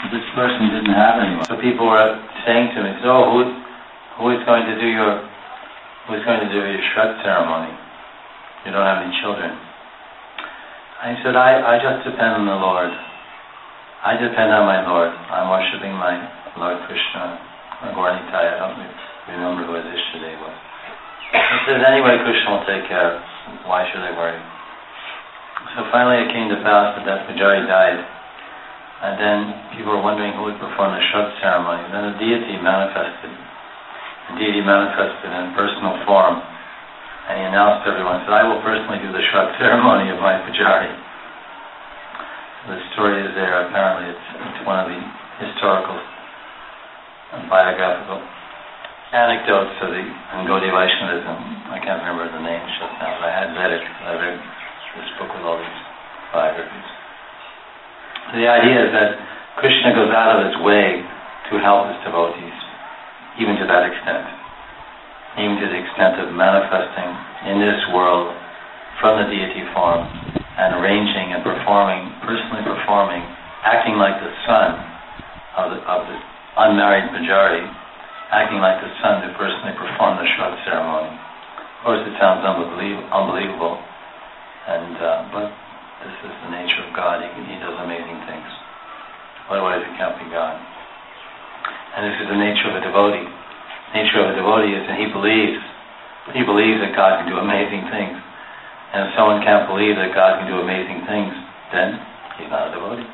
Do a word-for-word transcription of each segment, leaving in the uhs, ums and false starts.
this person didn't have anyone. So people were saying to me, "So who, who is going to do your, who is going to do your Shraddha ceremony? You don't have any children." I said, I, I just depend on the Lord. I depend on my Lord. I'm worshipping my Lord Krishna, Gaura-Nitai. I don't remember who his Ishtadev was. I said, anyway, Krishna will take care of it. Why should I worry? So finally it came to pass that that Pujari died. And then people were wondering who would perform the Shraddha ceremony. And then a deity manifested. The deity manifested in personal form. And he announced to everyone, said, I will personally do the Shraddha ceremony of my Pujari. So the story is there. Apparently it's, it's one of the historical and biographical anecdotes of the in Gaudiya Vaishnavism. I can't remember the name just now, but I had read it. I read this book with all these biographies. So the idea is that Krishna goes out of his way to help his devotees, even to that extent. Even to the extent of manifesting in this world from the deity form and arranging and performing, personally performing, acting like the son of the, of the unmarried Pujari, acting like the son to personally perform the Shraddha ceremony. Of course it sounds unbelievable, unbelievable and uh, but this is the nature of God. He, he does amazing things. Otherwise it can't be God. And this is the nature of a devotee. Nature of a devotee is that he believes, he believes that God can do amazing things. And if someone can't believe that God can do amazing things, then he's not a devotee.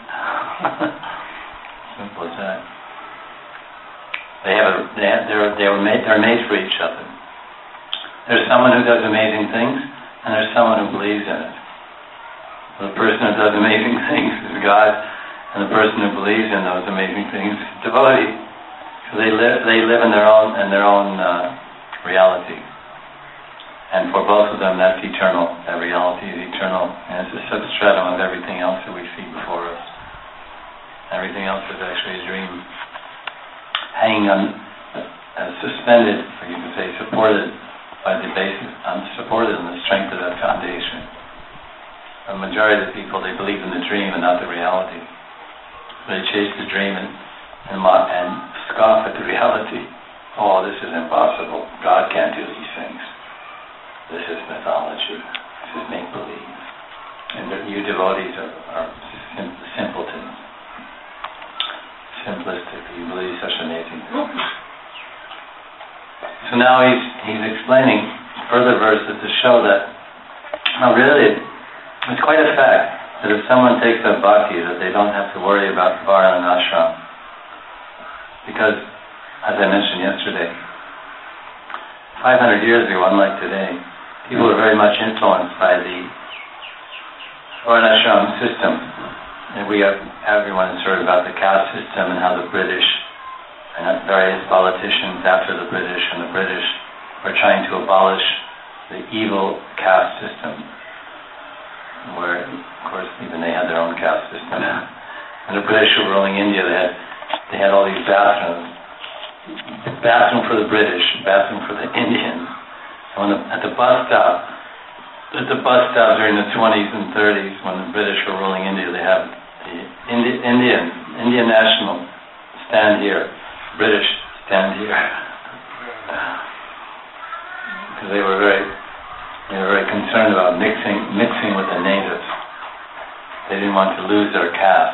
Simple as that. They have a, they have, they're, they were made, they're made for each other. There's someone who does amazing things, and there's someone who believes in it. The person who does amazing things is God, and the person who believes in those amazing things is devotee. So they live, they live in their own, in their own uh, reality. And for both of them, that's eternal. That reality is eternal, and it's a substratum of everything else that we see before us. Everything else is actually a dream, hanging on, uh, suspended, or you can say supported by the basis, um, supported in the strength of that foundation. The majority of the people, they believe in the dream and not the reality. They chase the dream and, and, and scoff at the reality. Oh, this is impossible. God can't do these things. This is mythology. This is make-believe. And the, you devotees are, are sim- simpletons. Simplistic. You believe such amazing things. So now he's he's explaining further verses to show that, no, really, it's quite a fact that if someone takes up bhakti, that they don't have to worry about varna and ashram. Because, as I mentioned yesterday, five hundred years ago, unlike today, people were very much influenced by the varna ashram system. And we have, everyone has heard about the caste system and how the British and various politicians after the British and the British were trying to abolish the evil caste system, where, of course, even they had their own caste system. And the British were ruling India. They had they had all these bathrooms, bathroom for the British, bathroom for the Indians. And when the, at the bus stop, at the bus stop during the twenties and thirties, when the British were ruling India, they have the Indi- Indian Indian national stand here, British stand here, because they were very they were very concerned about mixing mixing with the natives. They didn't want to lose their caste,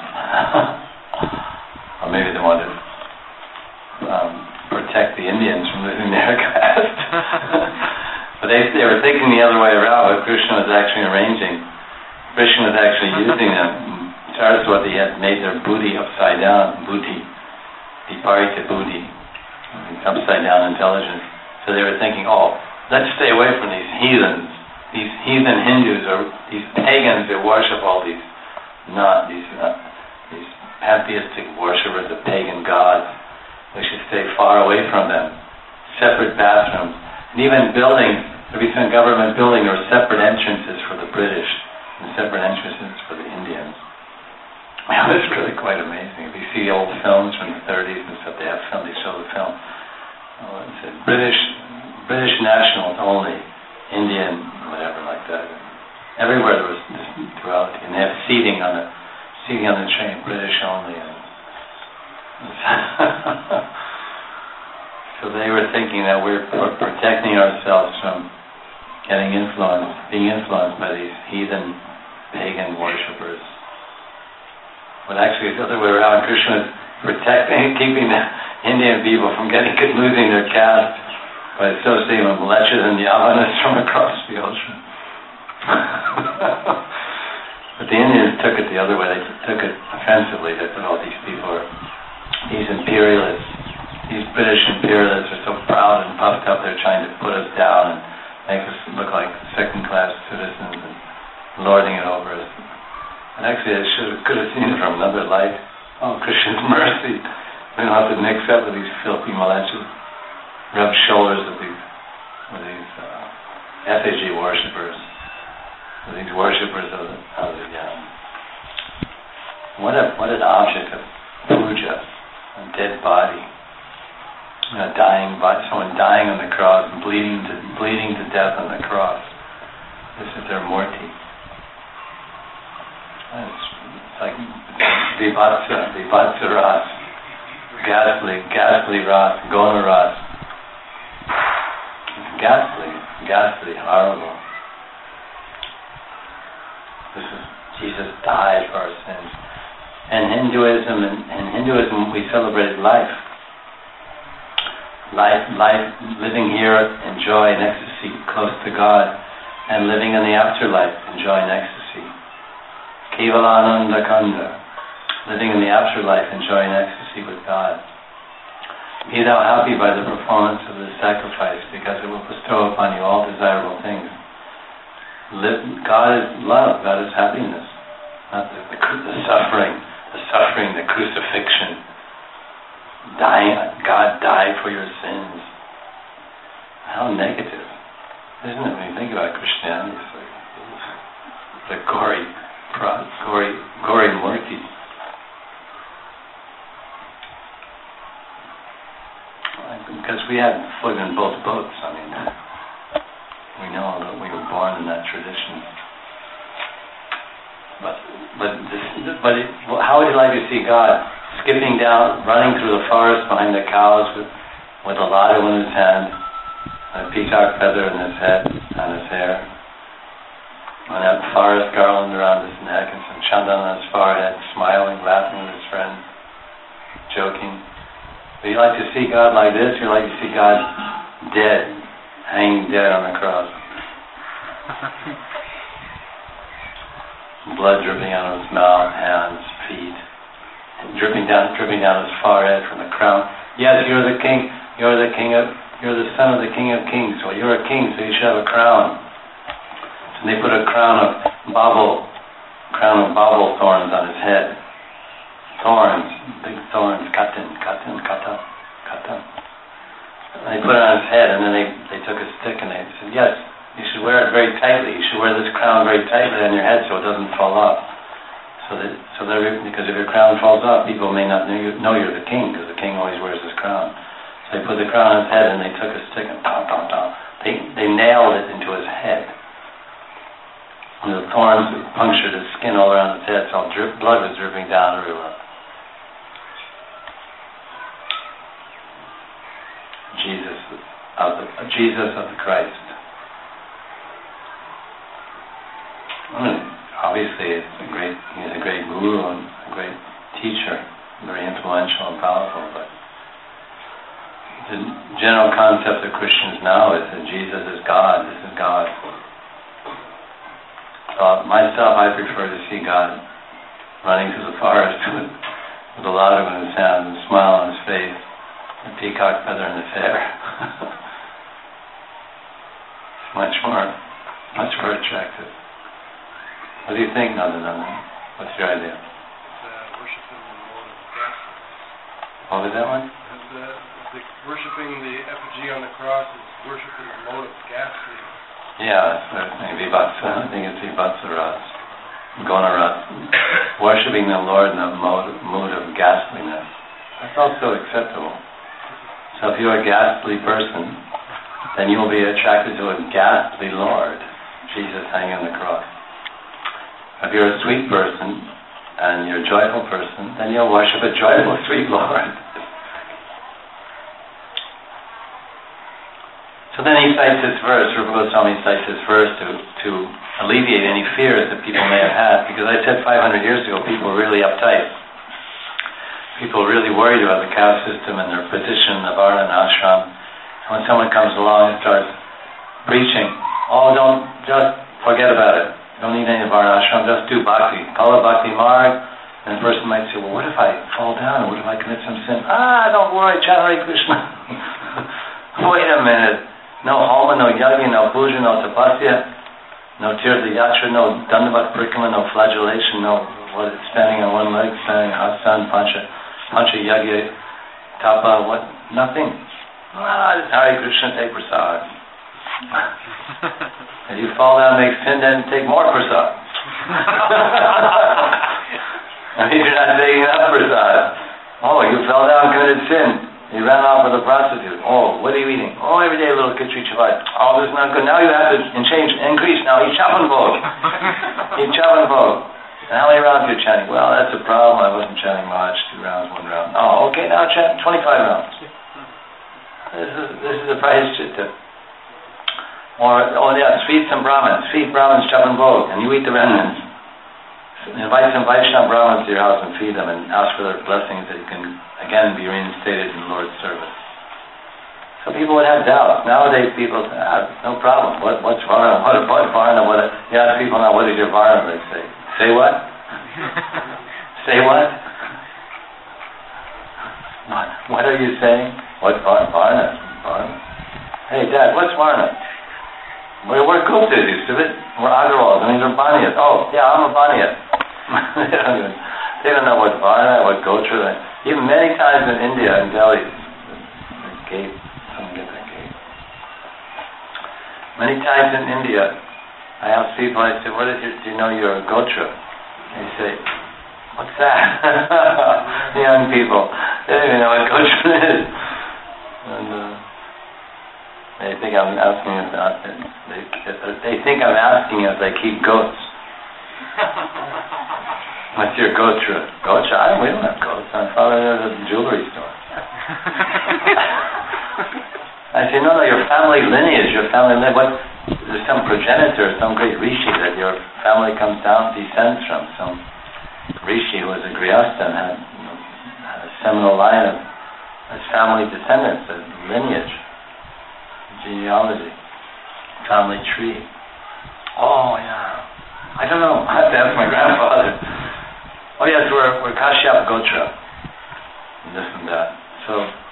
or maybe they wanted to um, protect the Indians from losing their caste. But they they were thinking the other way around. But Krishna was actually arranging. Krishna was actually using them. Saraswati had made their booty upside down, booty, viparita booty, upside down intelligence. So they were thinking, oh, let's stay away from these heathens, these heathen Hindus or these pagans that worship all these, not these, uh, these pantheistic worshippers of pagan gods. We should stay far away from them. Separate bathrooms, and even buildings. There be some government building or separate entrances for the British and separate entrances for the Indians. Well, it's really quite amazing. If you see old films from the thirties and stuff, they have film, they show the film. Oh, it said British, British nationals only, Indian, whatever like that. Everywhere there was this duality, and they have seating on the seating on the train, British only. And So they were thinking that we're, we're protecting ourselves from getting influenced, being influenced by these heathen, pagan worshippers. But actually it's the other way around. Krishna is protecting, keeping the Indian people from getting losing their caste by associating with lechas and yavanas from across the ocean. But the Indians took it the other way. They took it offensively. They said, oh, these people are, these imperialists, these British imperialists are so proud and puffed up, they're trying to put us down and make us look like second-class citizens and lording it over us. And actually, I should have, could have seen it from another light. Oh, Krishna's mercy. We don't have to mix up with these filthy malachas, rub shoulders with these, with these uh, effigy worshippers, with these worshippers of the, of the um, what a what an object of puja, a dead body. A dying body, someone dying on the cross, bleeding to bleeding to death on the cross. This is their murti. It's, it's like vivatsa, vivatsa ras, ghastly, ghastly ras, gona ras. It's ghastly, ghastly, horrible. This is Jesus died for our sins. And Hinduism, in, in Hinduism, we celebrate life. Life, life, living here in joy and ecstasy, close to God, and living in the afterlife in joy and ecstasy. Kevalananda Kanda, living in the afterlife in joy and ecstasy with God. Be thou happy by the performance of this sacrifice, because it will bestow upon you all desirable things. Live, God is love, God is happiness, not the, the, the suffering, the suffering, the crucifixion. Dying, God died for your sins. How negative, isn't it? When you think about Christianity, it's like the gory, gory, gory murti. Because we had floated in both boats. I mean, we know that we were born in that tradition. But, but, this, but it, how would you like to see God? Skipping down, running through the forest behind the cows with, with a ladu in his hand, a peacock feather in his head, on his hair, and that forest garland around his neck, and some chandan on his forehead, smiling, laughing with his friends, joking. Would you like to see God like this, or would you like to see God dead, hanging dead on the cross? Blood dripping out of his mouth, hands, feet. Dripping down, dripping down his forehead from the crown. Yes, you're the king. You're the king of. You're the son of the King of Kings. Well, you're a king, so you should have a crown. And they put a crown of bobble, crown of bobble thorns on his head. Thorns, big thorns. Katan, katan, kata, kata. And they put it on his head, and then they they took a stick and they said, yes, you should wear it very tightly. You should wear this crown very tightly on your head so it doesn't fall off. So that, so that, because if your crown falls off, people may not know, you, know you're the king, because the king always wears his crown. So they put the crown on his head and they took a stick and pow, pow, pow. They, they nailed it into his head. And the thorns punctured his skin all around his head, so drip, blood was dripping down everywhere. Jesus of the, Jesus of the Christ. I mean, obviously, it's a great, he's a great guru and a great teacher, very influential and powerful, but the general concept of Christians now is that Jesus is God, this is God. So myself, I prefer to see God running through the forest with, with a ladu in his hand and a smile on his face, a peacock feather in his hair. It's much more, much more attractive. What do you think, Nandananda? What's your idea? It's uh, worshipping the mode of ghastliness. What was that one? The, the worshipping the effigy on the cross is worshipping the mode of ghastliness. Yeah, it's uh, vivatsa. I think it's vivatsa ras, gona ras. Worshipping the Lord in the mode, mood of ghastliness. That's also acceptable. So if you're a ghastly person, then you will be attracted to a ghastly Lord, Jesus hanging on the cross. If you're a sweet person, and you're a joyful person, then you'll worship a joyful, sweet Lord. So then he cites this verse, Rupa Goswami cites this verse to, to alleviate any fears that people may have had, because I said five hundred years ago people were really uptight. People were really worried about the caste system and their position in the Varna and ashram. And when someone comes along and starts preaching, oh, don't, just forget about it. You don't need any Varna ashram, just do bhakti. Follow bhakti marg. And the person might say, well, what if I fall down? What if I commit some sin? Ah, don't worry, chant Hare Krishna. Wait a minute. No homa, no yajna, no puja, no tapasya, no tirtha yatra, no dandavat parikama, no flagellation, no what, standing on one leg, standing asana, pancha, pancha yagya, tapa, what, nothing. Ah, just Hare Krishna, take prasad. If you fall down and make sin, then take more prasad. I mean, you're not taking enough prasad. Oh, you fell down and committed sin. You ran off with a prostitute. Oh, what are you eating? Oh, every day a little khichdi chavat. Oh, this is not good. Now you have to change, increase. Now eat chapan bhog. Eat chapan bhog. And how many rounds you're chanting? Well, that's a problem. I wasn't chanting much. Two rounds, one round. Oh, okay, now chant twenty-five rounds. This is this is the price chitta. Or, oh yeah, feed some Brahmins. Feed Brahmins chapan bhog, and you eat the remnants. Invite some Vaishnava Brahmins to your house and feed them and ask for their blessings that you can again be reinstated in the Lord's service. So people would have doubts. Nowadays people say, ah, no problem. What, what's Varna? What, what Varna? What, you ask people now, what is your Varna? They say, say what? Say what? What? What are you saying? What Varna? Varna? Varna? Hey Dad, what's Varna? We're, we're Guptas, you stupid. We're Agarwals. I mean, we're Baniyas. Oh, yeah, I'm a Baniyas. they, don't even, they don't know what Varna, what Gotra. Even many times in India, in Delhi, the gate, someone get that gate. Many times in India, I ask people, I say, what is your, do you know you're a Gotra? They say, what's that? The young people, they don't even know what Gotra is. And, uh, They think I'm asking if they, they think I'm asking if they keep goats. What's your gotra? Gotra? I don't, we don't have goats. My father has a jewelry store. I say, no, no, your family lineage, your family lineage. What? There's some progenitor, some great rishi that your family comes down, descends from. Some rishi who was a grihastha and had, you know, had a seminal line of his family descendants, a lineage. Genealogy, family tree. Oh yeah, I don't know. I have to ask my grandfather. Oh yes, we're we're Kashyap Gotra, and this and that. So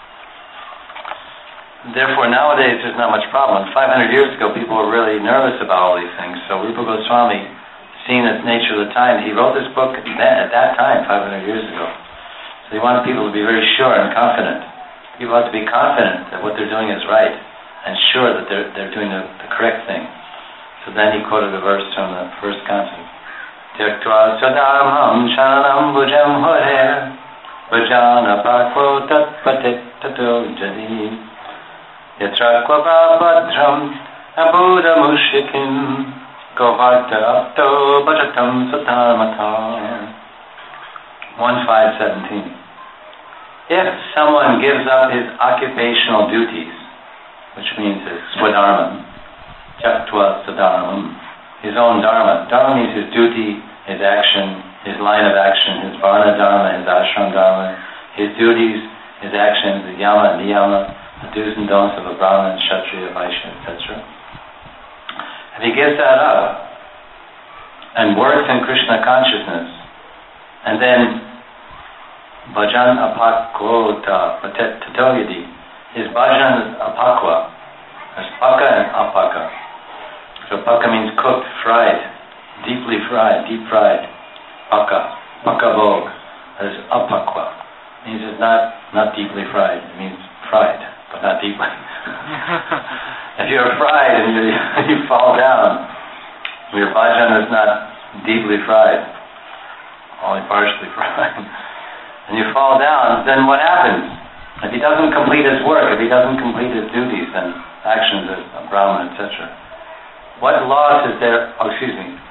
therefore, nowadays there's not much problem. five hundred years ago, people were really nervous about all these things. So Rupa Goswami, seeing the nature of the time, he wrote this book at that time, five hundred years ago. So he wanted people to be very sure and confident. People have to be confident that what they're doing is right, and sure that they're they're doing the, the correct thing. So then he quoted a verse from the first canto. Tyaktva sadamam shanam bhujam hare bhajana bhakvo tatpatit tato jadi yatra kvava badram abuddha mushikim govakta apto bhajatam satamata. one five seventeen. If someone gives up his occupational duties, which means his swadharma, tyaktva sadharmam, his own dharma. Dharma means his duty, his action, his line of action, his varna dharma, his ashram dharma, his duties, his actions, the yama and niyama, the do's and don'ts of a brahmana, kshatriya, vaishya, et cetera. If he gives that up and works in Krishna consciousness, and then bhajan apakota patet tatoyadi, his bhajan is apakwa. There's paka and apaka. So paka means cooked, fried, deeply fried, deep fried. Paka, paka bhog. There's apakwa. It means it's not, not deeply fried. It means fried, but not deeply. If you're fried and you, you fall down, your bhajan is not deeply fried, only partially fried, and you fall down, then what happens? If he doesn't complete his work, if he doesn't complete his duties and actions as a brahman, et cetera, what loss is there? Oh, excuse me.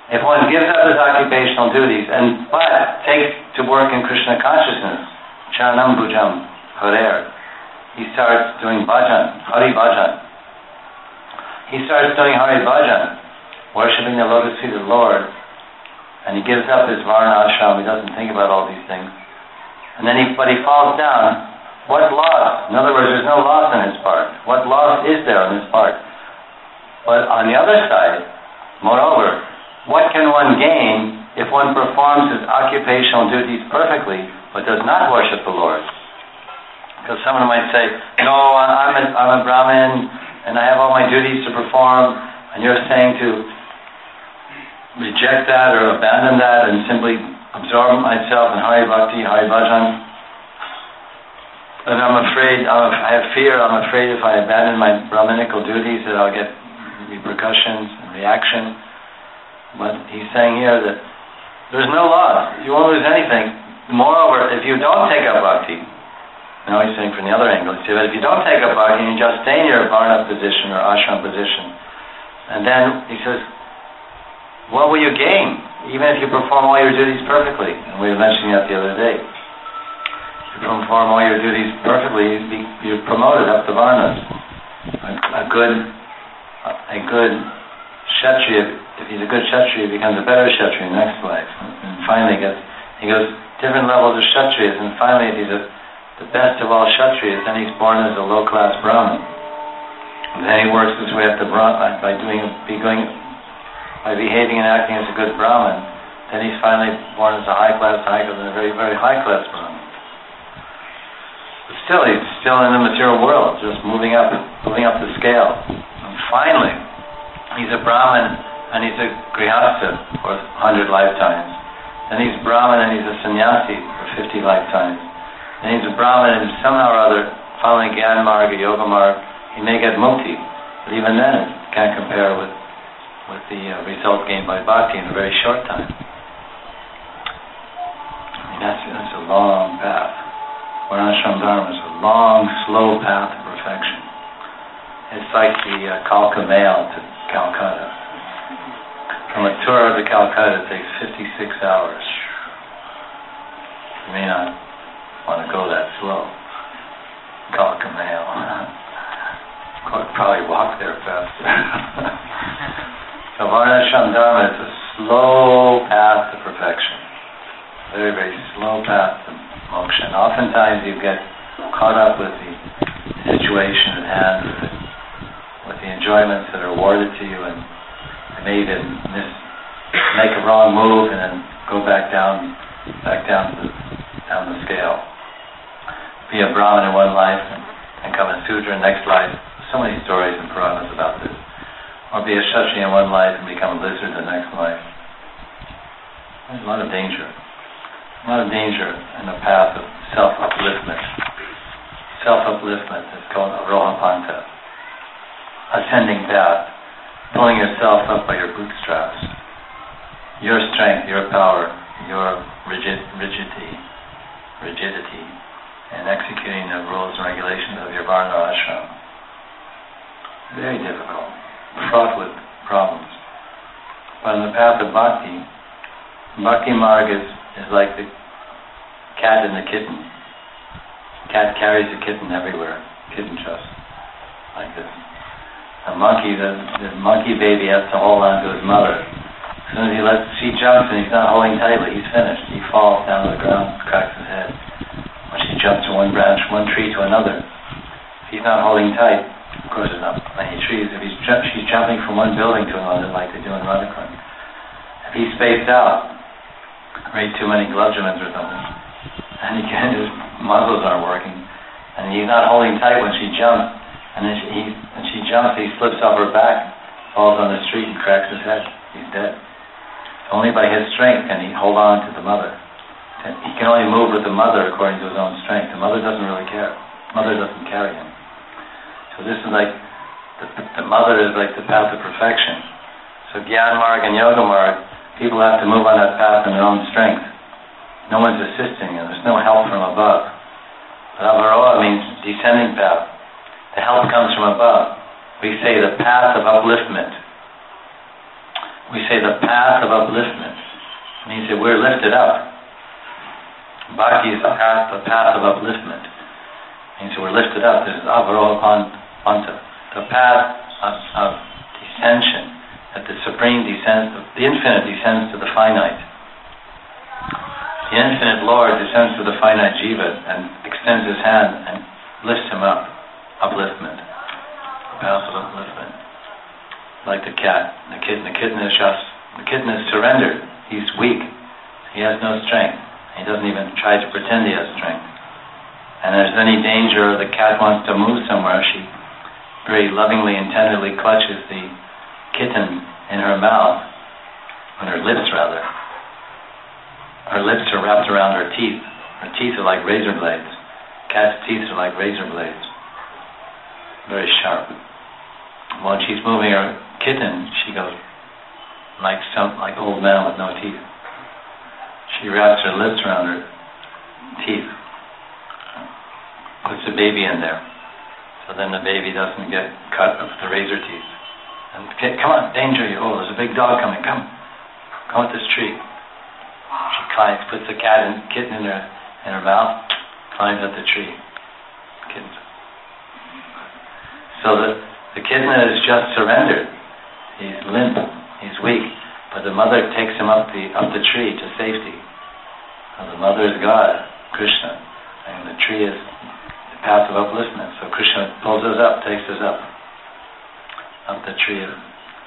If one gives up his occupational duties and but takes to work in Krishna consciousness, Charanam Bhujam Harer, he starts doing bhajan, Hari Bhajan. He starts doing Hari Bhajan, worshipping the lotus feet of the Lord, and he gives up his Varna ashram. He doesn't think about all these things. And then he, but he falls down. What loss? In other words, there's no loss on his part. What loss is there on his part? But on the other side, moreover, what can one gain if one performs his occupational duties perfectly, but does not worship the Lord? Because someone might say, no, I'm a, I'm a Brahmin, and I have all my duties to perform, and you're saying to reject that or abandon that and simply absorb myself in Hari Bhakti, Hari Bhajan. And I'm afraid, I'm, I have fear, I'm afraid if I abandon my Brahminical duties that I'll get repercussions and reaction. But he's saying here that there's no loss. You won't lose anything. Moreover, if you don't take up bhakti, now he's saying from the other angle, he said, but if you don't take up bhakti and you just stay in your varna position or ashram position, and then he says, what will you gain? Even if you perform all your duties perfectly. And we were mentioning that the other day. If you perform all your duties perfectly, you'd be, you're promoted up the varnas. A, a good, a good kshatriya, if he's a good kshatriya, he becomes a better kshatriya in the next life. And finally gets, he goes different levels of kshatriyas, and finally if he's a, the best of all kshatriyas, then he's born as a low-class Brahmin. And then he works his way up to Brahman by doing, be going, by behaving and acting as a good Brahmin. Then he's finally born as a high-class, high-class, and a very, very high-class Brahmin. But still, he's still in the material world, just moving up, moving up the scale. And finally, he's a Brahmin and he's a Grihastha for a hundred lifetimes. Then he's Brahmin and he's a sannyasi for fifty lifetimes. Then he's a Brahmin and somehow or other, following Gyan Marga, Yoga Marga, he may get mukti. But even then, it can't compare with with the uh, result gained by bhakti in a very short time. I mean, that's, that's a long path. Varnashram Dharma is a long, slow path to perfection. It's like the uh, Kalka Mail to Calcutta. From a tour to Calcutta, it takes fifty-six hours. You may not want to go that slow. Kalka Mail. Could probably walk there faster. So Varnashram Dharma is a slow path to perfection. Very, very slow path to moksha. And oftentimes you get caught up with the situation at hand, with, the, with the enjoyments that are awarded to you, and you may even miss, make a wrong move and then go back down, back down the, down the scale. Be a Brahmin in one life and, and come a Sudra in the next life. So many stories in Puranas about this. Or be a Kshatriya in one life and become a lizard in the next life. There's a lot of danger. A lot of danger in the path of self-upliftment. Self-upliftment is called Arohapanta. Ascending path. Pulling yourself up by your bootstraps. Your strength, your power, your rigid, rigidity, rigidity, and executing the rules and regulations of your Varna ashram. Very difficult. Fraught with problems. But on the path of bhakti, bhakti marg is, is like the cat and the kitten. Cat carries the kitten everywhere. Kitten just like this. A monkey, the, the monkey baby has to hold on to his mother. As soon as he lets, she jumps and he's not holding tightly, he's finished. He falls down to the ground, cracks his head. When she jumps from one branch, one tree to another, if he's not holding tight, of course there's not many trees. If he's ju- she's jumping from one building to another like they do in Radhakrishna. If he's spaced out, read too many glavjamins or something, and he can, his muscles aren't working, and he's not holding tight when she jumps, and then she, he, when she jumps, he slips off her back, falls on the street and cracks his head. He's dead. Only by his strength can he hold on to the mother. He can only move with the mother according to his own strength. The mother doesn't really care. The mother doesn't carry him. So this is like, the, the mother is like the path of perfection. So Gyan Marg and Yoga Marg, people have to move on that path in their own strength. No one's assisting, and there's no help from above. But Avaroha means descending path. The help comes from above. We say the path of upliftment. we say the path of upliftment. It means that we're lifted up. Bhakti is the path, the path of upliftment. It means that we're lifted up. This is avarohanta, the path of, of descension. That the Supreme descends, the Infinite descends to the finite. The Infinite Lord descends to the finite jiva and extends His hand and lifts him up. Upliftment. The path of upliftment. Like the cat, the kitten. The kitten is just, the kitten is surrendered. He's weak. He has no strength. He doesn't even try to pretend he has strength. And if there's any danger or the cat wants to move somewhere, she very lovingly and tenderly clutches the kitten in her mouth, on her lips rather. Her lips are wrapped around her teeth. Her teeth are like razor blades. Cat's teeth are like razor blades. Very sharp. While she's moving her kitten, she goes like some like old man with no teeth. She wraps her lips around her teeth. Puts the baby in there. So then the baby doesn't get cut with the razor teeth. And kid, come on, danger you. Oh, there's a big dog coming. Come. Come with this tree. She climbs, puts the cat and kitten in her in her mouth, climbs up the tree. Kitten. So the, the kitten is just surrendered. He's limp, he's weak, but the mother takes him up the up the tree to safety. And the mother is God, Krishna, and the tree is the path of upliftment. So Krishna pulls us up, takes us up, up the tree of,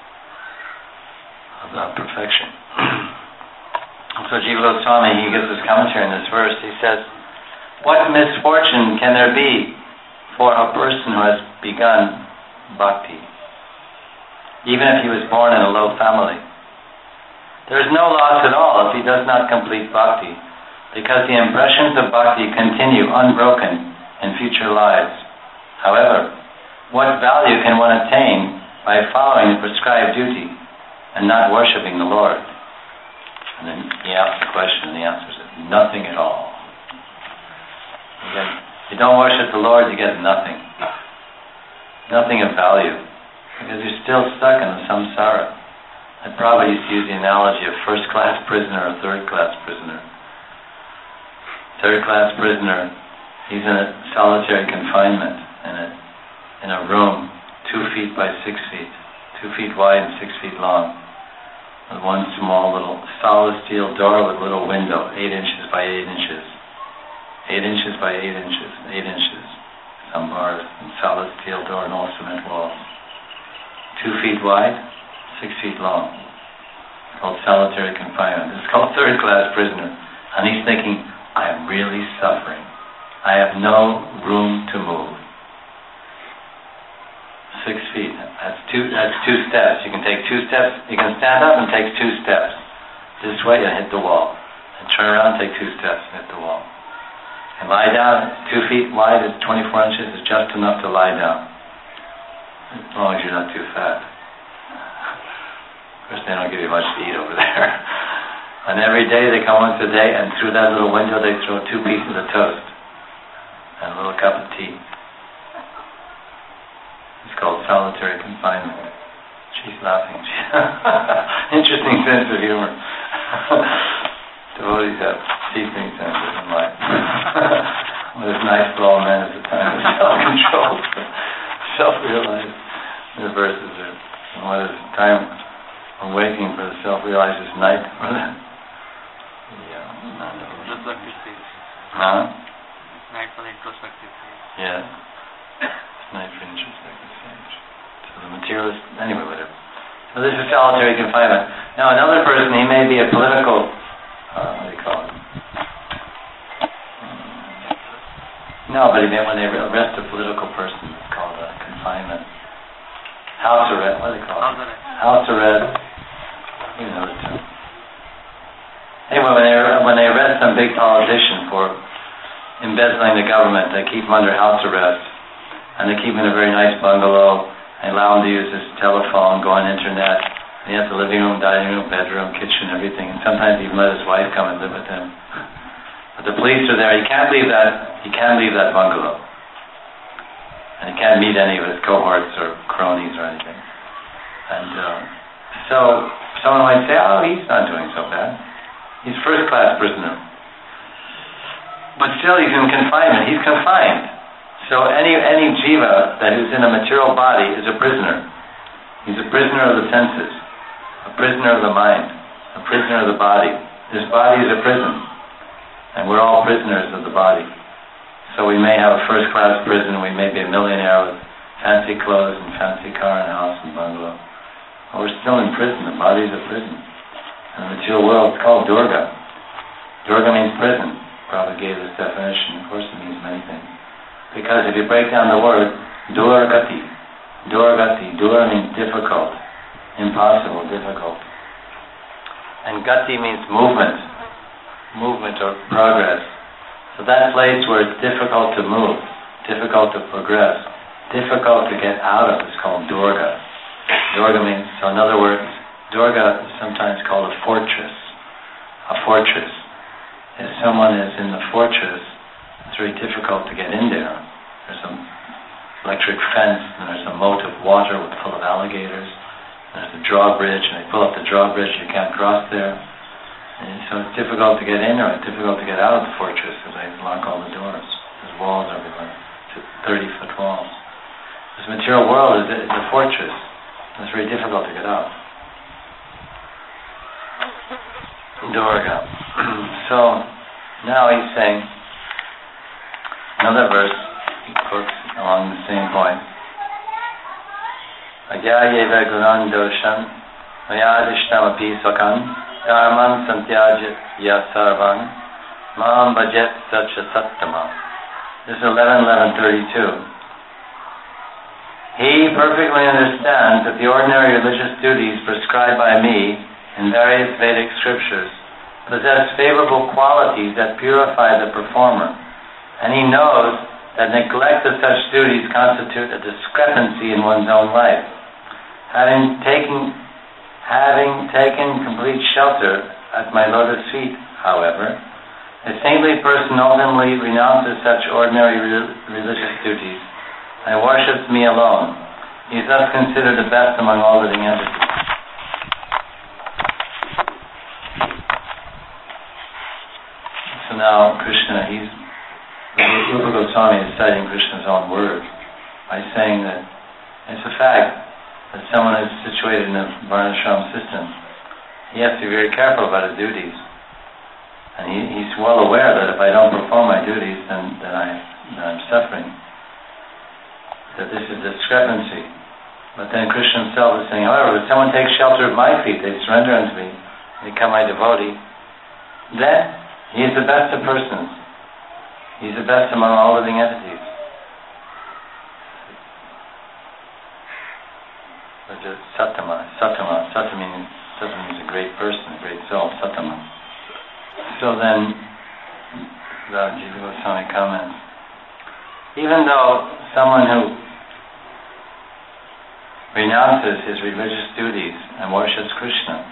of, of perfection. So Jiva Goswami, he gives his commentary in this verse. He says, "What misfortune can there be for a person who has begun bhakti, even if he was born in a low family? There is no loss at all if he does not complete bhakti, because the impressions of bhakti continue unbroken in future lives. However, what value can one attain by following the prescribed duty and not worshipping the Lord?" And then he asks the question, and the answer is nothing at all. You, get, you don't worship the Lord, you get nothing. Nothing of value. Because you're still stuck in the samsara. I probably used to use the analogy of first-class prisoner or third-class prisoner. Third-class prisoner, he's in a solitary confinement in a, in a room two feet by six feet, two feet wide and six feet long, with one small little solid steel door with a little window, eight inches by eight inches, eight inches by eight inches, eight inches, some bars, and solid steel door and all cement walls, two feet wide, six feet long. It's called solitary confinement. It's called third-class prisoner, and he's thinking, I am really suffering. I have no room to move. Six feet. That's two. That's two steps. You can take two steps. You can stand up and take two steps this way and hit the wall, and turn around and take two steps and hit the wall. And lie down. Two feet wide is twenty-four inches. Is just enough to lie down, as long as you're not too fat. Of course, they don't give you much to eat over there. And every day they come once a day, and through that little window they throw two pieces of toast and a little cup of tea. It's called solitary confinement. She's laughing. Interesting sense of humor. Devotees have deepening sense of life. What is nice for all men is a time of self-control, self-realized. The verses are, and what is time of waking for the self-realized is night for the introspective stage. Huh? It's night for the introspective stage. Yeah. It's night for introspective stage. So the materialist, anyway, whatever. So this is solitary confinement. Now another person, he may be a political, uh, what do you call it? No, but he may, when they arrest a political person, it's called a confinement. House arrest, what do they call it? House arrest. House arrest. You know the term. Anyway, when they, when they arrest some big politician for embezzling the government, they keep him under house arrest, and they keep him in a very nice bungalow, and allow him to use his telephone, go on internet, and he has the living room, dining room, bedroom, kitchen, everything, and sometimes even let his wife come and live with him. But the police are there. He can't leave that. He can't leave that bungalow, and he can't meet any of his cohorts or cronies or anything. And uh, so someone might say, oh, he's not doing so bad. He's first-class prisoner. But still he's in confinement. He's confined. So any any jiva that is in a material body is a prisoner. He's a prisoner of the senses, a prisoner of the mind, a prisoner of the body. This body is a prison, and we're all prisoners of the body. So we may have a first-class prison, we may be a millionaire with fancy clothes and fancy car and house and bungalow. But we're still in prison. The body is a prison. And the material world is called Durga. Durga means prison. Prabhupada gave this definition. Of course it means many things. Because if you break down the word, Durgati, Durgati, Dur means difficult, impossible, difficult. And Gati means movement, movement or progress. So that place where it's difficult to move, difficult to progress, difficult to get out of is called Durga. Durga means, so in other words, Durga is sometimes called a fortress. A fortress. If someone is in the fortress, it's very difficult to get in there. There's some electric fence, and there's a moat of water with, full of alligators. There's a drawbridge, and they pull up the drawbridge, you can't cross there. And so it's difficult to get in, or it's difficult to get out of the fortress, because they lock all the doors. There's walls everywhere, thirty-foot walls. This material world is a, is a fortress. It's very difficult to get out. Durga. So now he's saying another verse, he quotes along the same point. Agyayeva gunan dosham mayadishtam api sakan dharman santyajit yasarvan mam bhajet sacha sattama. This is eleven eleven thirty-two. He perfectly understands that the ordinary religious duties prescribed by me in various Vedic scriptures possess favorable qualities that purify the performer, and he knows that neglect of such duties constitute a discrepancy in one's own life. Having taken, having taken complete shelter at my lotus feet, however, a saintly person ultimately renounces such ordinary re- religious duties and worships me alone. He is thus considered the best among all living entities. So now Krishna, he's Rupa Goswami is citing Krishna's own words by saying that it's a fact that someone is situated in a varnashram system. He has to be very careful about his duties. And he, he's well aware that if I don't perform my duties, then, then, I, then I'm suffering. That this is a discrepancy. But then Krishna himself is saying, however, if someone takes shelter at my feet, they surrender unto me, become my devotee, then he is the best of persons. He's the best among all living entities. But just Sattama, Sattama, Sattama means, Sattama means a great person, a great soul, Sattama. So then, the Jiva Goswami comments, even though someone who renounces his religious duties and worships Krishna,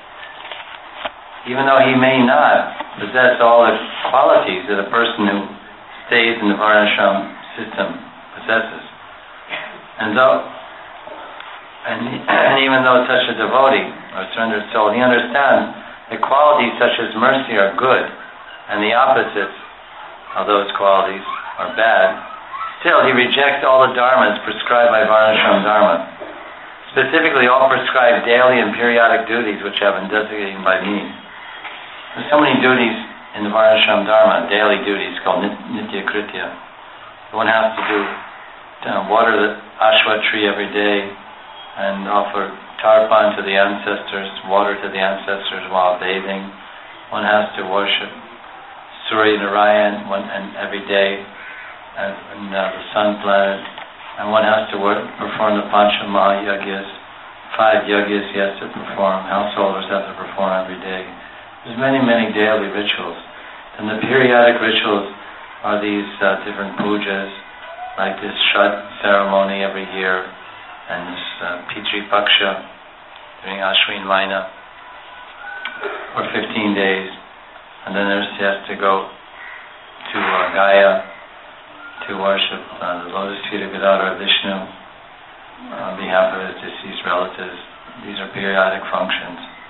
even though he may not possess all the qualities that a person who stays in the varnashram system possesses, and though, and, and even though such a devotee or surrendered soul, he understands that qualities such as mercy are good, and the opposites of those qualities are bad. Still, he rejects all the dharmas prescribed by varnashram dharma, specifically all prescribed daily and periodic duties which have been designated by me. There's so many duties in the varnashram dharma, daily duties called nitya kritya. One has to do uh, water the ashwa tree every day and offer tarpan to the ancestors, water to the ancestors while bathing. One has to worship Surya Narayan one and every day and, and uh, the sun planet, and one has to work, perform the Pancha Mahayagyas. Five yagyas he has to perform, householders have to perform every day. There's many, many daily rituals. And the periodic rituals are these uh, different pujas, like this Shrat ceremony every year, and this uh, Pitri Paksha during Ashwin Maina for fifteen days. And then there's, he has to go to uh, Gaya to worship uh, the lotus feet of Gadadhar Vishnu on behalf of his deceased relatives. These are periodic functions.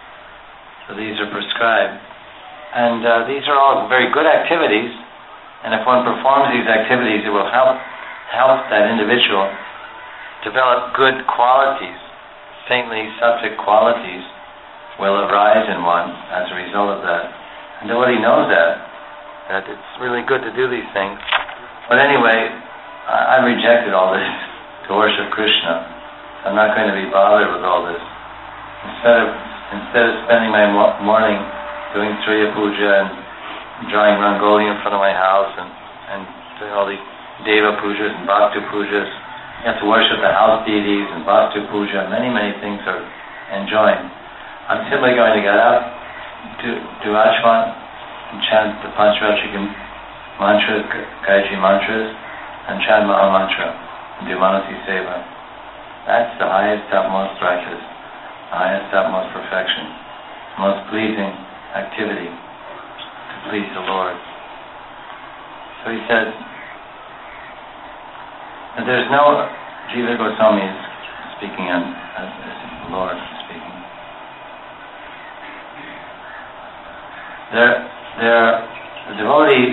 So these are prescribed. And uh, these are all very good activities, and if one performs these activities, it will help help that individual develop good qualities. Saintly, sattvic qualities will arise in one as a result of that. And nobody knows that, that it's really good to do these things. But anyway, I, I rejected all this to worship Krishna. I'm not going to be bothered with all this. Instead of instead of spending my mo- morning doing Surya Puja and drawing Rangoli in front of my house and, and doing all these Deva Pujas and Bhakti Pujas, you have to worship the house deities and Bhakti Puja, many, many things are enjoying. I'm simply going to get up, do, do Achman, and chant the Pancharatrika mantras, Gayatri mantras, and chant Maha Mantra, and do Manasi Seva. That's the highest, utmost practice, the highest, utmost perfection, most pleasing activity to please the Lord. So he says, that there's no, Jiva Goswami is speaking on, as, as the Lord is speaking. There, there, the devotee,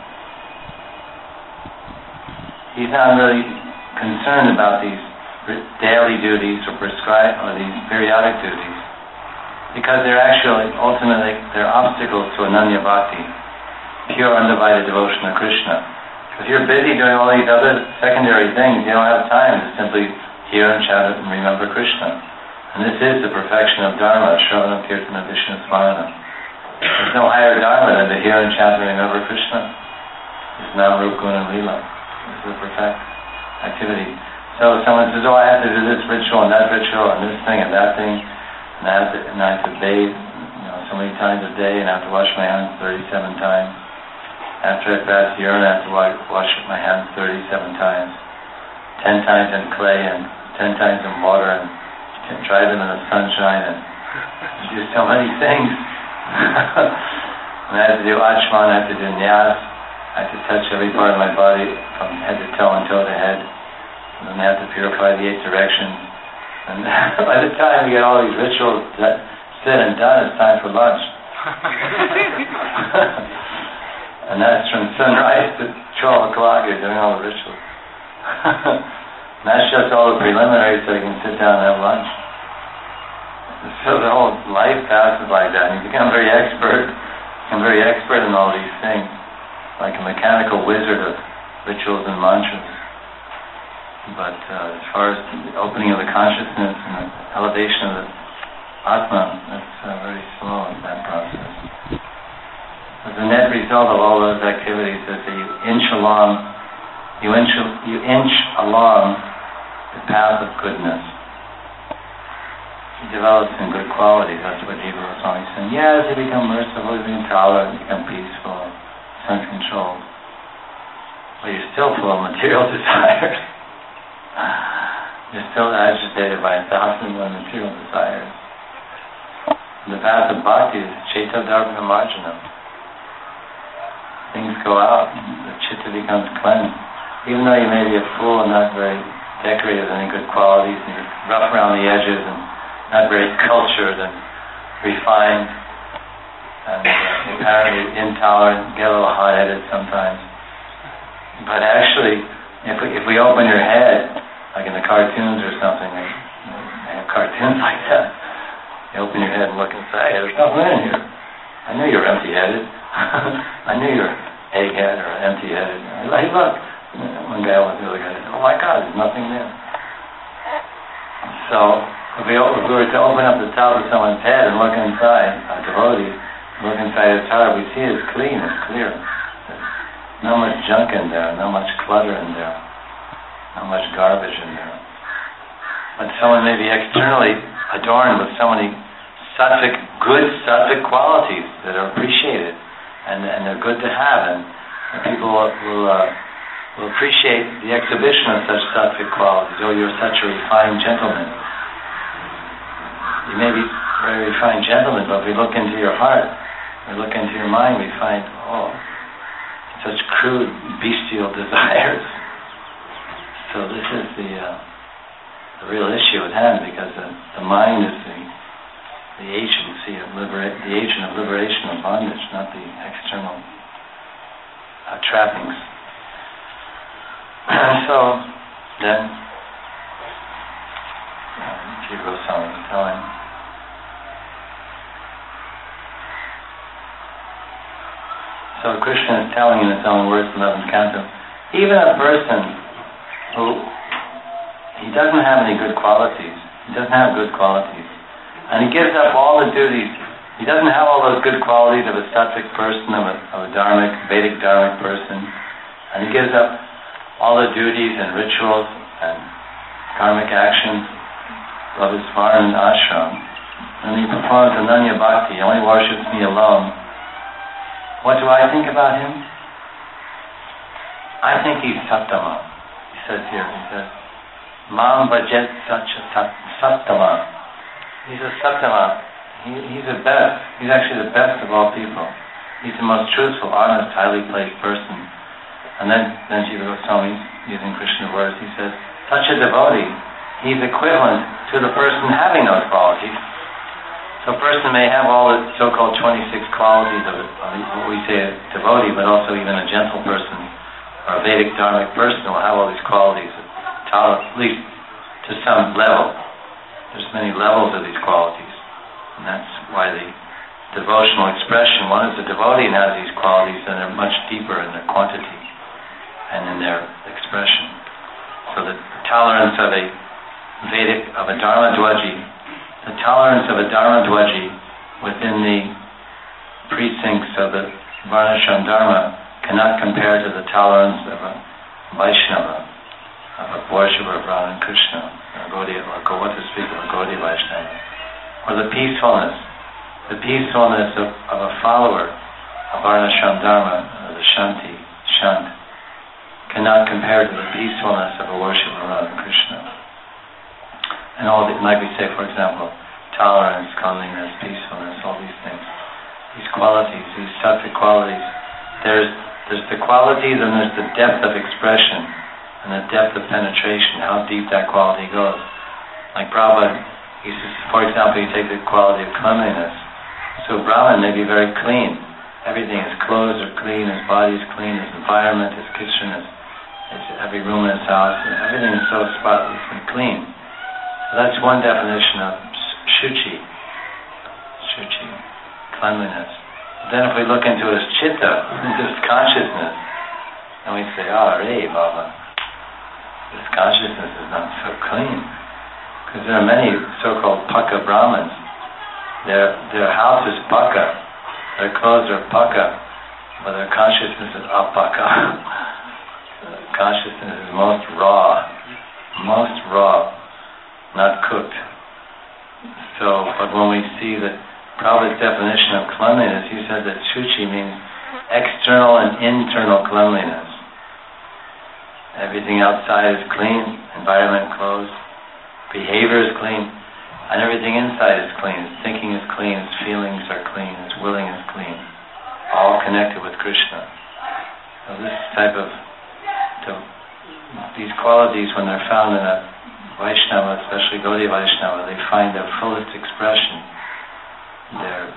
he's not really concerned about these daily duties or prescribed, or these periodic duties, because they're actually, ultimately, they're obstacles to Ananya Bhakti, pure undivided devotion to Krishna. If you're busy doing all these other secondary things, you don't have time to simply hear and chant and remember Krishna. And this is the perfection of Dharma, Shravana, Kirtana, Vishnu, Smarana. There's no higher Dharma than to hear and chant and remember Krishna. It's Nam, Rup, Guna, and Lila. This is the perfect activity. So someone says, oh, I have to do this ritual and that ritual and this thing and that thing, and I have to, and I have to bathe, you know, so many times a day, and I have to wash my hands thirty-seven times. After I pass urine, I have to wash my hands thirty-seven times, ten times in clay and ten times in water, and dry them in the sunshine, and do so many things. And I have to do Achman, I have to do Nyas, I have to touch every part of my body from head to toe and toe to head. And then I have to purify the eight directions. And by the time we get all these rituals that said and done, it's time for lunch. And that's from sunrise to twelve o'clock, you're doing all the rituals. And that's just all the preliminaries so you can sit down and have lunch. So the whole life passes like that, and you become very expert, become very expert in all these things, like a mechanical wizard of rituals and mantras. But uh, as far as the opening of the consciousness and the elevation of the Atma, that's uh, very slow in that process. But the net result of all those activities is that you inch along, you inch, you inch along the path of goodness. You develop some good qualities. That's what Jiva Goswami is saying. Yes, you become merciful, you become tolerant, you become peaceful, sense-controlled. But you're still full of material desires. You're still agitated by a thousand material desires. And the path of bhakti is Chaita Dharma Marjana. Things go out, the chitta becomes cleansed. Even though you may be a fool and not very decorated with any good qualities, and you're rough around the edges and not very cultured and refined, and uh, apparently intolerant, get a little hot-headed sometimes. But actually, if we, if we open your head, like in the cartoons or something, they, they have cartoons like that. You open your head and look inside, there's nothing in here. I knew you were empty-headed. I knew you were egg-head or empty-headed. Hey, look. One guy went to the other guy and said, oh my God, there's nothing there. So, if we, if we were to open up the top of someone's head and look inside, a devotee, look inside his heart, we see it's clean, it's clear. There's no much junk in there, no much clutter in there, no much garbage in there. But someone may be externally adorned with so many sattvic, good sattvic qualities that are appreciated, and, and they're good to have, and, and people will, will, uh, will appreciate the exhibition of such sattvic qualities. Oh, you're such a refined gentleman. You may be a very refined gentleman, but if we look into your heart, we look into your mind, we find, oh, such crude, bestial desires. So this is the, uh, the real issue at hand, because the, the mind is the the agency of libera- the agent of liberation of bondage, not the external uh, trappings. So then, um, Jiva Goswami was telling. So Krishna is telling in his own words in eleventh canto, even a person who he doesn't have any good qualities, he doesn't have good qualities, and he gives up all the duties. He doesn't have all those good qualities of a sattvic person, of a, of a dharmic, Vedic dharmic person, and he gives up all the duties and rituals and karmic actions of his foreign ashram, and he performs Ananya Bhakti, he only worships me alone. What do I think about him? I think he's Sattama. He says here, he says, Mam Bhajet Satcha Sattama. He's a Sattama. He, he's the best. He's actually the best of all people. He's the most truthful, honest, highly placed person. And then, then Jiva Goswami, using Krishna words, he says, such a devotee, he's equivalent to the person having those qualities. So a person may have all the so-called twenty-six qualities of, of what we say a devotee, but also even a gentle person, or a Vedic dharmic person will have all these qualities, at least to some level. There's many levels of these qualities. And that's why the devotional expression, one is a devotee and has these qualities, and they're much deeper in their quantity and in their expression. So the tolerance of a Vedic, of a Dharma Dwaji, the tolerance of a Dharma Dwaji within the precincts of the Varnashram Dharma cannot compare to the tolerance of a Vaishnava, of a worshipper of Radha and Krishna, or Gaudiya, or what to speak of a Gaudiya Vaishnava. Or the peacefulness, the peacefulness of, of a follower of Varnashram Dharma, or the Shanti, Shant, cannot compare to the peacefulness of a worshipper of Radha and Krishna. And all the, like we say, for example, tolerance, cleanliness, peacefulness, all these things, these qualities, these sattvic qualities. There's there's the qualities and there's the depth of expression and the depth of penetration, how deep that quality goes. Like Prabhupada, he says, for example, you take the quality of cleanliness. So Brahman may be very clean. Everything, his clothes are clean, his body is clean, his environment, his kitchen, his, his every room in his house, everything is so spotless and clean. So that's one definition of shuchi, shuchi, cleanliness. Then if we look into his chitta, into his consciousness, and we say, oh, Ray Baba, this consciousness is not so clean. Because there are many so-called Paka Brahmins. Their, their house is Paka, their clothes are Paka, but their consciousness is Apaka. Consciousness is most raw, most raw. Not cooked. So, but when we see that Prabhupada's definition of cleanliness, he said that shuchi means external and internal cleanliness. Everything outside is clean, environment, clothes, behavior is clean, and everything inside is clean. His thinking is clean, his feelings are clean, his willing is clean. All connected with Krishna. So this type of, these qualities, when they're found in a Vaishnava, especially Gaudiya Vaishnava, they find their fullest expression, their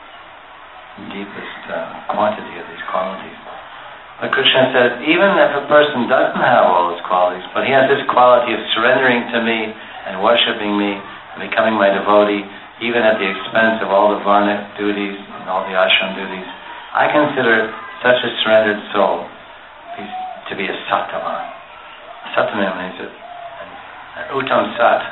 deepest uh, quantity of these qualities. But Krishna says, even if a person doesn't have all those qualities, but he has this quality of surrendering to me and worshipping me and becoming my devotee, even at the expense of all the varna duties and all the ashram duties, I consider such a surrendered soul to be a sattama. Sattama means it. Uttam Sat.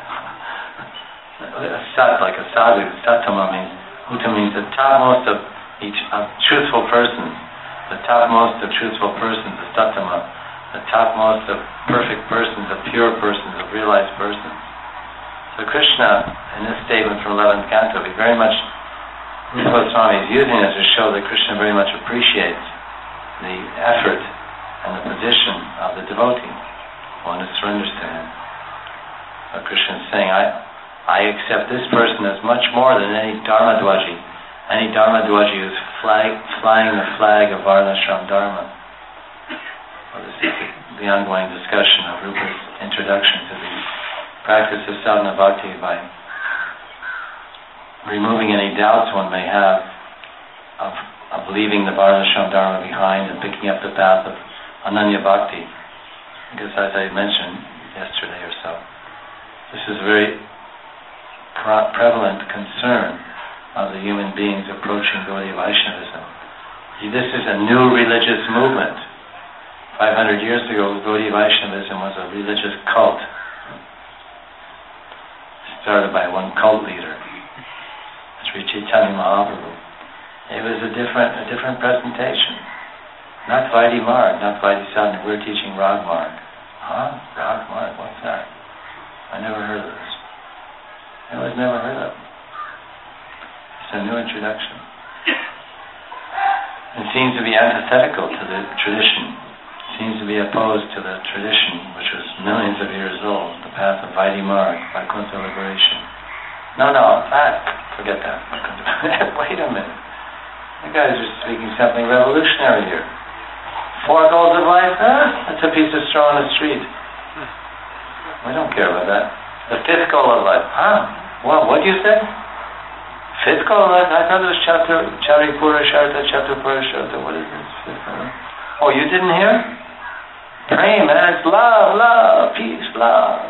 A Sat, like a sadhu. Sattama means, Uttam means the topmost of each of truthful persons. The topmost of truthful persons, the Sattama. The topmost of perfect persons, of pure persons, of realized persons. So Krishna, in this statement from eleventh canto, he very much, Rupa Goswami is using it to show that Krishna very much appreciates the effort and the position of the devotee, one who surrenders to him. So Krishna is saying, I, I accept this person as much more than any Dharma Dwaji, any Dharma Dwaji who's flag, flying the flag of Varnashram Dharma. Well, this is the, the ongoing discussion of Rupa's introduction to the practice of sadhana bhakti by removing any doubts one may have of, of leaving the Varnashram Dharma behind and picking up the path of Ananya Bhakti. Because as I mentioned yesterday or so, this is a very pre- prevalent concern of the human beings approaching Gaudiya Vaishnavism. This is a new religious movement. five hundred years ago, Gaudiya Vaishnavism was a religious cult, started by one cult leader, Sri Chaitanya Mahaprabhu. It was a different, a different presentation. Not Vaidhi Marg, not Vaidhi Sadhana. We're teaching Rag Marg. Huh? Rag Marg? What's that? I never heard of this. It was never heard of. It's a new introduction. It seems to be antithetical to the tradition. It seems to be opposed to the tradition, which was millions of years old, the path of Vaidhi Marg, Vaikuntha liberation. No, no, that, forget that. Wait a minute. You guys are speaking something revolutionary here. Four goals of life? Huh? That's a piece of straw on the street. We don't care about that. The fifth goal of life. Huh? What what did you say? Fifth goal of life? I thought it was chapter, Charipura Sharta, Chaturpura Sharta. What is this? Fifth goal? Oh, you didn't hear? Prema, man. It's love, love, peace, love.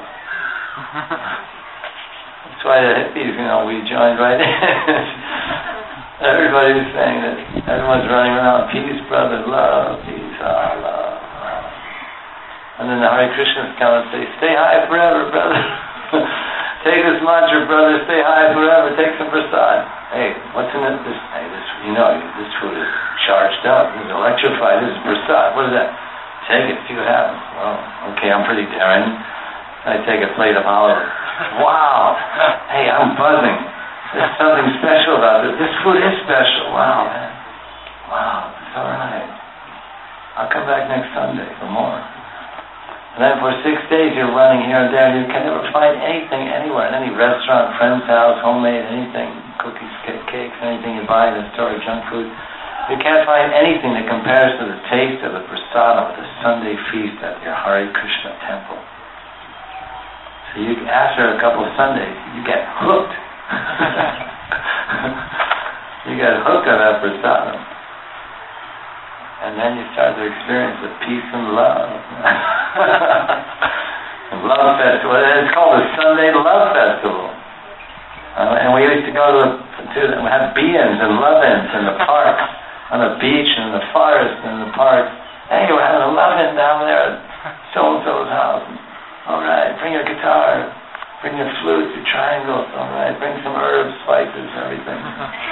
That's why the hippies, you know, we joined right in. Everybody's saying that. Everyone's running around, peace, brother, love, peace, ah, love, love. And then the Hare Krishnas come and say, stay high forever, brother. Take this mantra, brother, stay high forever, take some prasad. Hey, what's in it? This, hey, this, you know, this food is charged up, it's electrified, this is prasad. What is that? Take it, see what happens. Well, okay, I'm pretty daring. I take a plate of olive. Wow! Hey, I'm buzzing. There's something special about this. This food is special. Wow, man. Wow, it's all right. I'll come back next Sunday for more. And then for six days you're running here and there, and you can never find anything anywhere, in any restaurant, friend's house, homemade, anything, cookies, cakes, anything you buy in the store, junk food. You can't find anything that compares to the taste of the prasadam of the Sunday feast at your Hare Krishna temple. So you, after a couple of Sundays, you get hooked. You get hooked on that prasadam, and then you start to experience the peace and love. Love festival. It's called the Sunday Love Festival, uh, and we used to go to, to we have be-ins and love-ins in the parks, on the beach and in the forest and in the parks. Hey, we're having a love-in down there at so and so's house. All right, bring your guitar. Bring your flutes, your triangles, all right. Bring some herbs, spices, everything.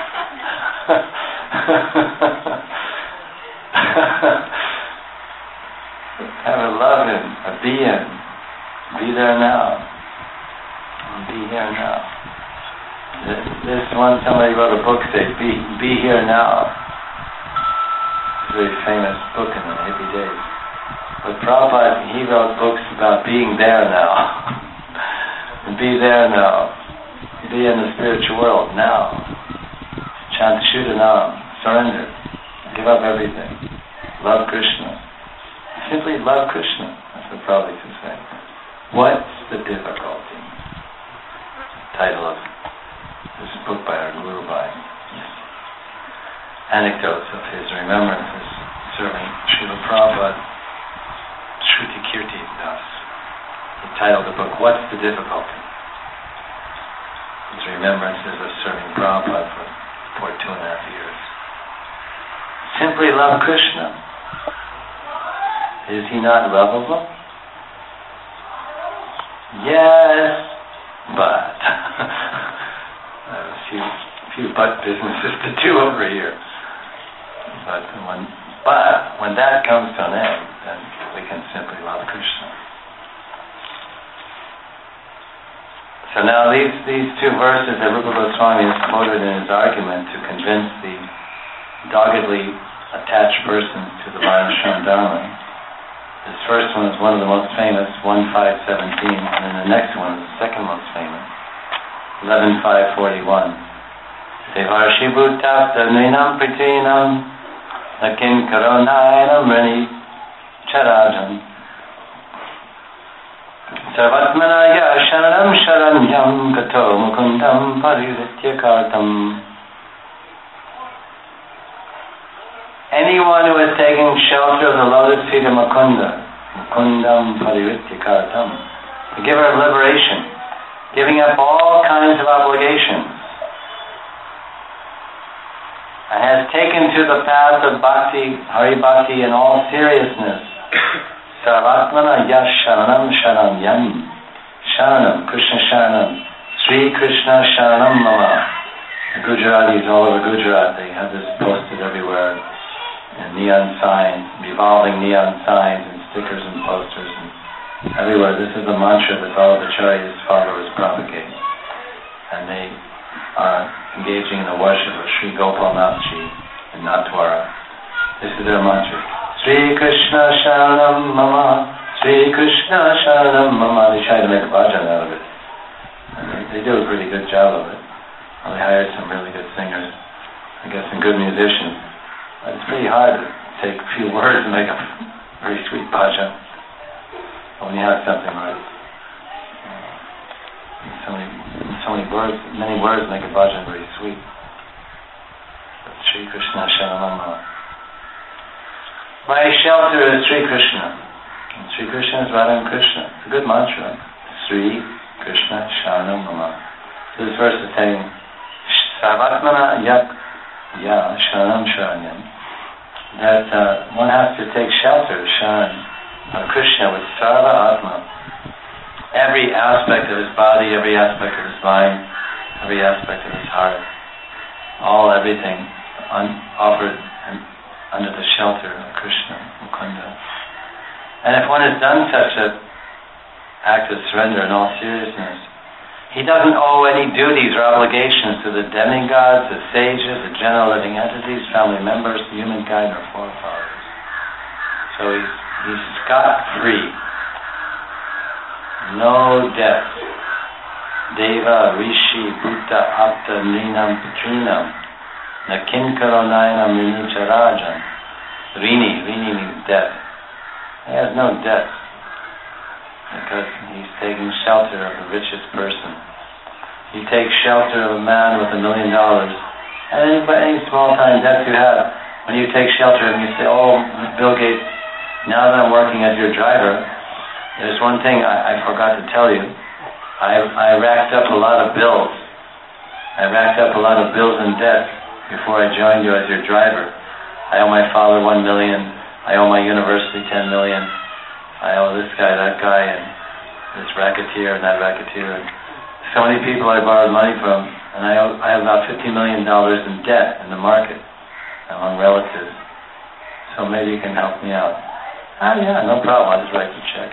Have a love-in, a be-in. Be there now. And be here now. This, this one, somebody wrote a book, say, be, be here now. It's a very famous book in the hippie days. But Prabhupada, he wrote books about being there now. And be there now. Be in the spiritual world now. Chant Shuddhanam. Surrender. Give up everything. Love Krishna. Simply love Krishna. That's what Prabhupada used to say. What's the difficulty? Title of this book by our Guru Bhai. Anecdotes of his remembrances serving Srila Prabhupada, Shruti Kirti Das. He titled the book, What's the Difficulty? His remembrances of serving Prabhupada for, for two and a half years. Simply love Krishna. Is he not lovable? Yes, but I have a few, few but businesses to do over here. But when, but when that comes to an end, then we can simply love Krishna. So now these, these two verses that Rupa Goswami has quoted in his argument to convince the doggedly attached persons to the Varnashram Dharma. This first one is one of the most famous, one five seventeen, and then the next one is the second most famous, eleven five forty-one. Devarshi bhutasta nrinam pritinam nakin karonayanam mrini charajam Sarvatmana ya sharanam sharanyam kato mukundam paririthyakartam. Anyone who is taking shelter of the lotus feet of Mukunda, mukundam paririthyakartam, the giver of liberation, giving up all kinds of obligations, and has taken to the path of bhakti, Hari Bhakti in all seriousness. Sarvatmana yash sharanam sharanyam. Sharanam, Krishna Sharanam. Sri Krishna Sharanam Mama. The Gujaratis all over Gujarat, they have this posted everywhere. And neon signs, revolving neon signs and stickers and posters and everywhere. This is the mantra that all of the Acharyas followers propagate. And they are engaging in the worship of Sri Gopal Nathji in Natwara. This is their mantra. Sri Krishna Sharanam Mama, Sri Krishna Sharanam Mama. They try to make a bhajan out of it. And they, they do a pretty good job of it. Well, they hired some really good singers. I guess some good musicians. But it's pretty hard to take a few words and make a very sweet bhajan when you have something like so many, so many words, many words make a bhajan very sweet. But Sri Krishna Sharanam Mama. My shelter is Sri Krishna. And Sri Krishna is Radha and Krishna. It's a good mantra. Sri Krishna Sharanam Mama. So this verse is saying, Sarvatmana yak ya sharanam sharanyam. That uh, one has to take shelter, sharan, of Krishna with sarva atma. Every aspect of his body, every aspect of his mind, every aspect of his heart. All, everything un- offered and under the shelter of Krishna, Mukunda. And if one has done such an act of surrender in all seriousness, he doesn't owe any duties or obligations to the demigods, the sages, the general living entities, family members, the humankind, or forefathers. So he's, he's scot-free. No debt. Deva, Rishi, Bhuta, Apta, Ninam, Putrinam. Nakinkaro Nayanam Rinucha Rajan. Rini, Rini means debt. He has no debt because he's taking shelter of the richest person. He takes shelter of a man with a million dollars. And any, any small time debt you have, when you take shelter and you say, oh, Bill Gates, now that I'm working as your driver, there's one thing I, I forgot to tell you. I, I racked up a lot of bills. I racked up a lot of bills and debt before I joined you as your driver. I owe my father one million. I owe my university ten million. I owe this guy, that guy, and this racketeer and that racketeer. And so many people I borrowed money from, and I owe, I have about fifty million dollars in debt in the market among relatives. So maybe you can help me out. Ah, yeah, no problem. I'll just write the check.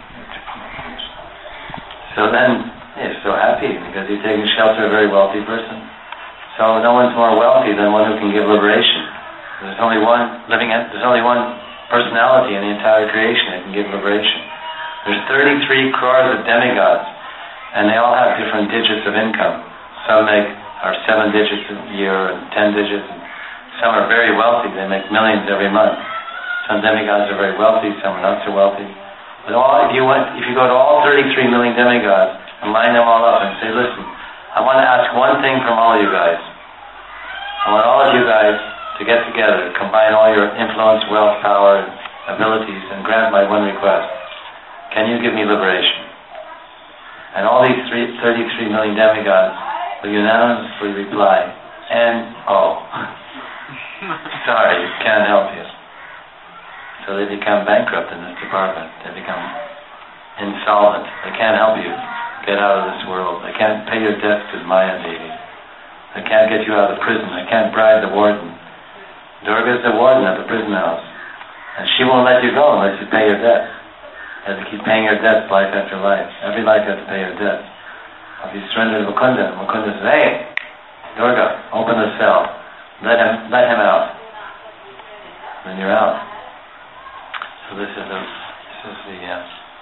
So then, he's so happy because he's taking shelter of a very wealthy person. So no one's more wealthy than one who can give liberation. There's only one living. There's only one personality in the entire creation that can give liberation. There's thirty-three crores of demigods, and they all have different digits of income. Some make are seven digits a year and ten digits. And some are very wealthy. They make millions every month. Some demigods are very wealthy. Some are not so wealthy. But all, if you went, if you go to all thirty-three million demigods and line them all up and say, listen, I want to ask one thing from all of you guys. I want all of you guys to get together, combine all your influence, wealth, power, and abilities, and grant my one request. Can you give me liberation? And all these three, thirty-three million demigods will unanimously reply, N O Sorry, can't help you. So they become bankrupt in this department. They become insolvent. They can't help you get out of this world. They can't pay your debts to Maya Devi. They can't get you out of the prison. They can't bribe the warden. Durga is the warden at the prison house. And she won't let you go unless you pay your debts. You have to keep paying your debts life after life. Every life you have to pay your debts. If you surrender to Mukunda, Mukunda says, hey, Durga, open the cell. Let him let him out. Then you're out. So this is the this is the uh,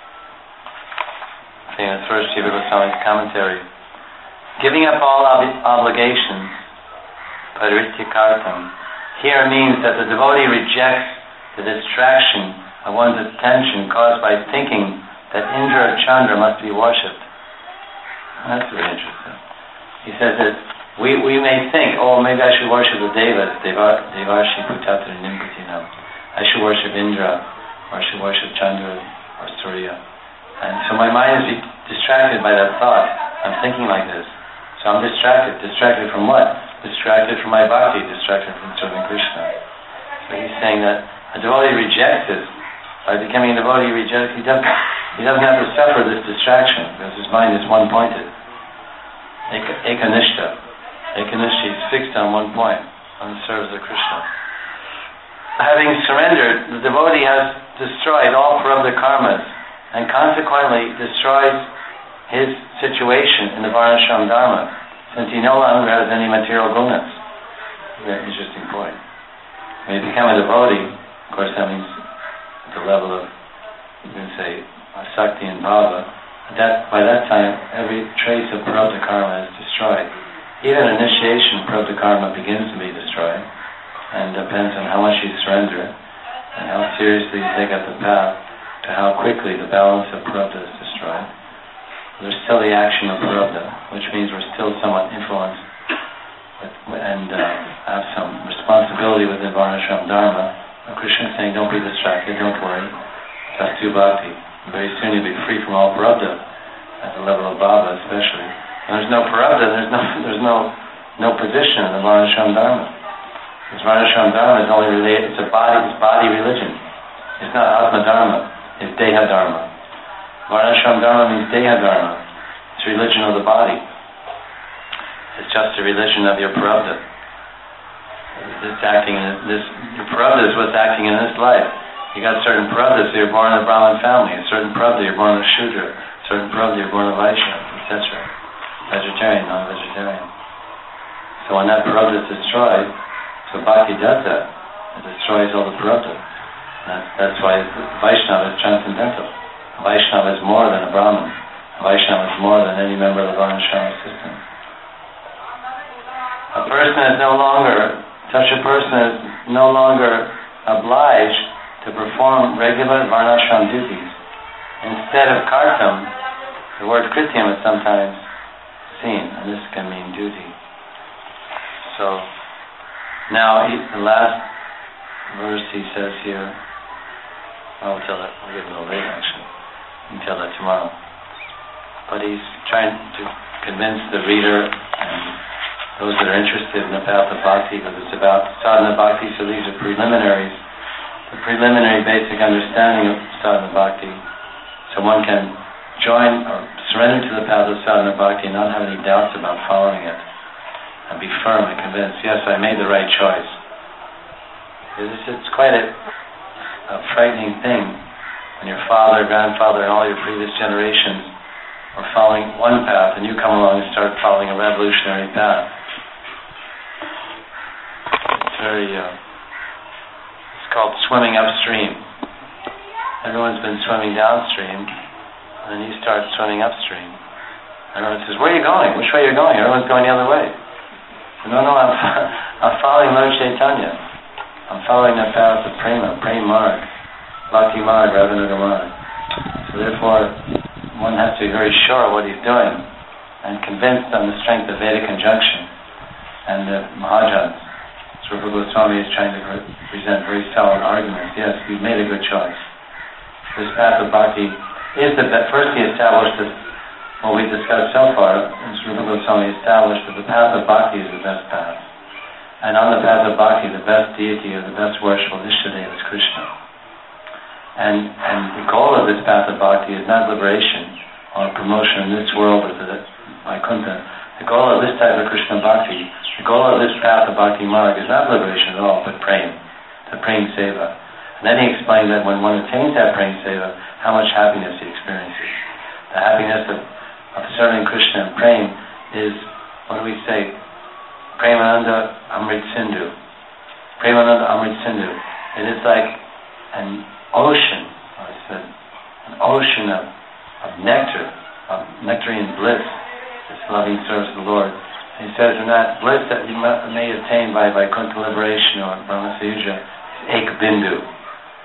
famous first Jiva Goswami's commentary. Giving up all ob- obligations, parityakartam, here means that the devotee rejects the distraction of one's attention caused by thinking that Indra or Chandra must be worshipped. That's very interesting. He says that we, we may think, oh, maybe I should worship the Devas, Deva, Devarshi Bhutatra Nimbutinam. I should worship Indra, or I should worship Chandra or Surya. And so my mind is distracted by that thought. I'm thinking like this. So I'm distracted. Distracted from what? Distracted from my bhakti, distracted from serving Krishna. So he's saying that a devotee rejects this. By becoming a devotee, he rejects, he doesn't, he doesn't have to suffer this distraction because his mind is one-pointed. Eka, Ekanishta. Ekanishta is fixed on one point, on the service of Krishna. Having surrendered, the devotee has destroyed all prarabdha karmas and consequently destroys his situation in the varnashram dharma, since he no longer has any material gunas. Very interesting point. When you become a devotee, of course that means at the level of, you can say, asakti and bhava, that, by that time every trace of prarabdha karma is destroyed. Even initiation, prarabdha karma begins to be destroyed, and depends on how much you surrender and how seriously you take up the path, to how quickly the balance of prarabdha is destroyed. There's still the action of prarabdha, which means we're still somewhat influenced with, and uh, have some responsibility within varnashram dharma. Krishna is saying, don't be distracted, don't worry. Just do bhakti. Very soon you'll be free from all prarabdha, at the level of bhava especially. When there's no prarabdha, there's no there's no no position in the varnashram dharma. Because varnashram dharma is only related, it's a body, it's body religion. It's not atma dharma, it's deha dharma. Varnashram dharma means deha dharma. It's religion of the body. It's just a religion of your prarabdha. It's acting in this. Your prarabdha is what's acting in this life. You got certain prarabdhas, so you're born in a Brahmin family. A certain prarabdha, you're born a Shudra. A certain prarabdha, you're born a Vaishya, et cetera. Vegetarian, non-vegetarian. So when that prarabdha is destroyed, so bhakti does that. It destroys all the prarabdha. That's, that's why Vaishnava is transcendental. Vaishnava is more than a Brahmin. Vaishnava is more than any member of the varnashram system. A person is no longer, such a person is no longer obliged to perform regular varnashram duties. Instead of kartam, the word krityam is sometimes seen, and this can mean duty. So, now he, the last verse he says here, I'll tell that, I'll give it a little later actually. You can tell that tomorrow. But he's trying to convince the reader and those that are interested in the path of bhakti, because it's about sadhana bhakti, so these are preliminaries, the preliminary basic understanding of sadhana bhakti, so one can join or surrender to the path of sadhana bhakti and not have any doubts about following it, and be firm and convinced, yes, I made the right choice. It's, it's quite a, a frightening thing when your father, grandfather, and all your previous generations are following one path, and you come along and start following a revolutionary path. It's very, uh, it's called swimming upstream. Everyone's been swimming downstream, and then you start swimming upstream. Everyone says, where are you going? Which way are you going? Everyone's going the other way. No, no, I'm, I'm following Lord Chaitanya. I'm following the path of prema, prema marg, bhakti marg, Raghunaga marg. So therefore, one has to be very sure of what he's doing, and convinced on the strength of Vedic conjunction and the Mahajans. So Rupa Goswami is trying to present very solid arguments. Yes, you've made a good choice. This path of bhakti is the best. First he established this, what we've discussed so far, is Rupa Goswami established that the path of bhakti is the best path. And on the path of bhakti, the best deity or the best worshipful Ishtadeva is Krishna. And, and the goal of this path of bhakti is not liberation or promotion in this world or to the Vaikuntha. The goal of this type of Krishna bhakti, the goal of this path of bhakti marg is not liberation at all, but prem, the prem seva. And then he explained that when one attains that prem seva, how much happiness he experiences. The happiness of, of serving Krishna and prem is, what do we say, Premananda Amrit Sindhu. Premananda Amrit Sindhu. It is like an ocean, or I said, an ocean of, of nectar, of nectarine bliss, this loving service of the Lord. And he says, in that bliss that you may attain by Vaikuntha liberation or Brahma Sayuja, is Ek Bindu.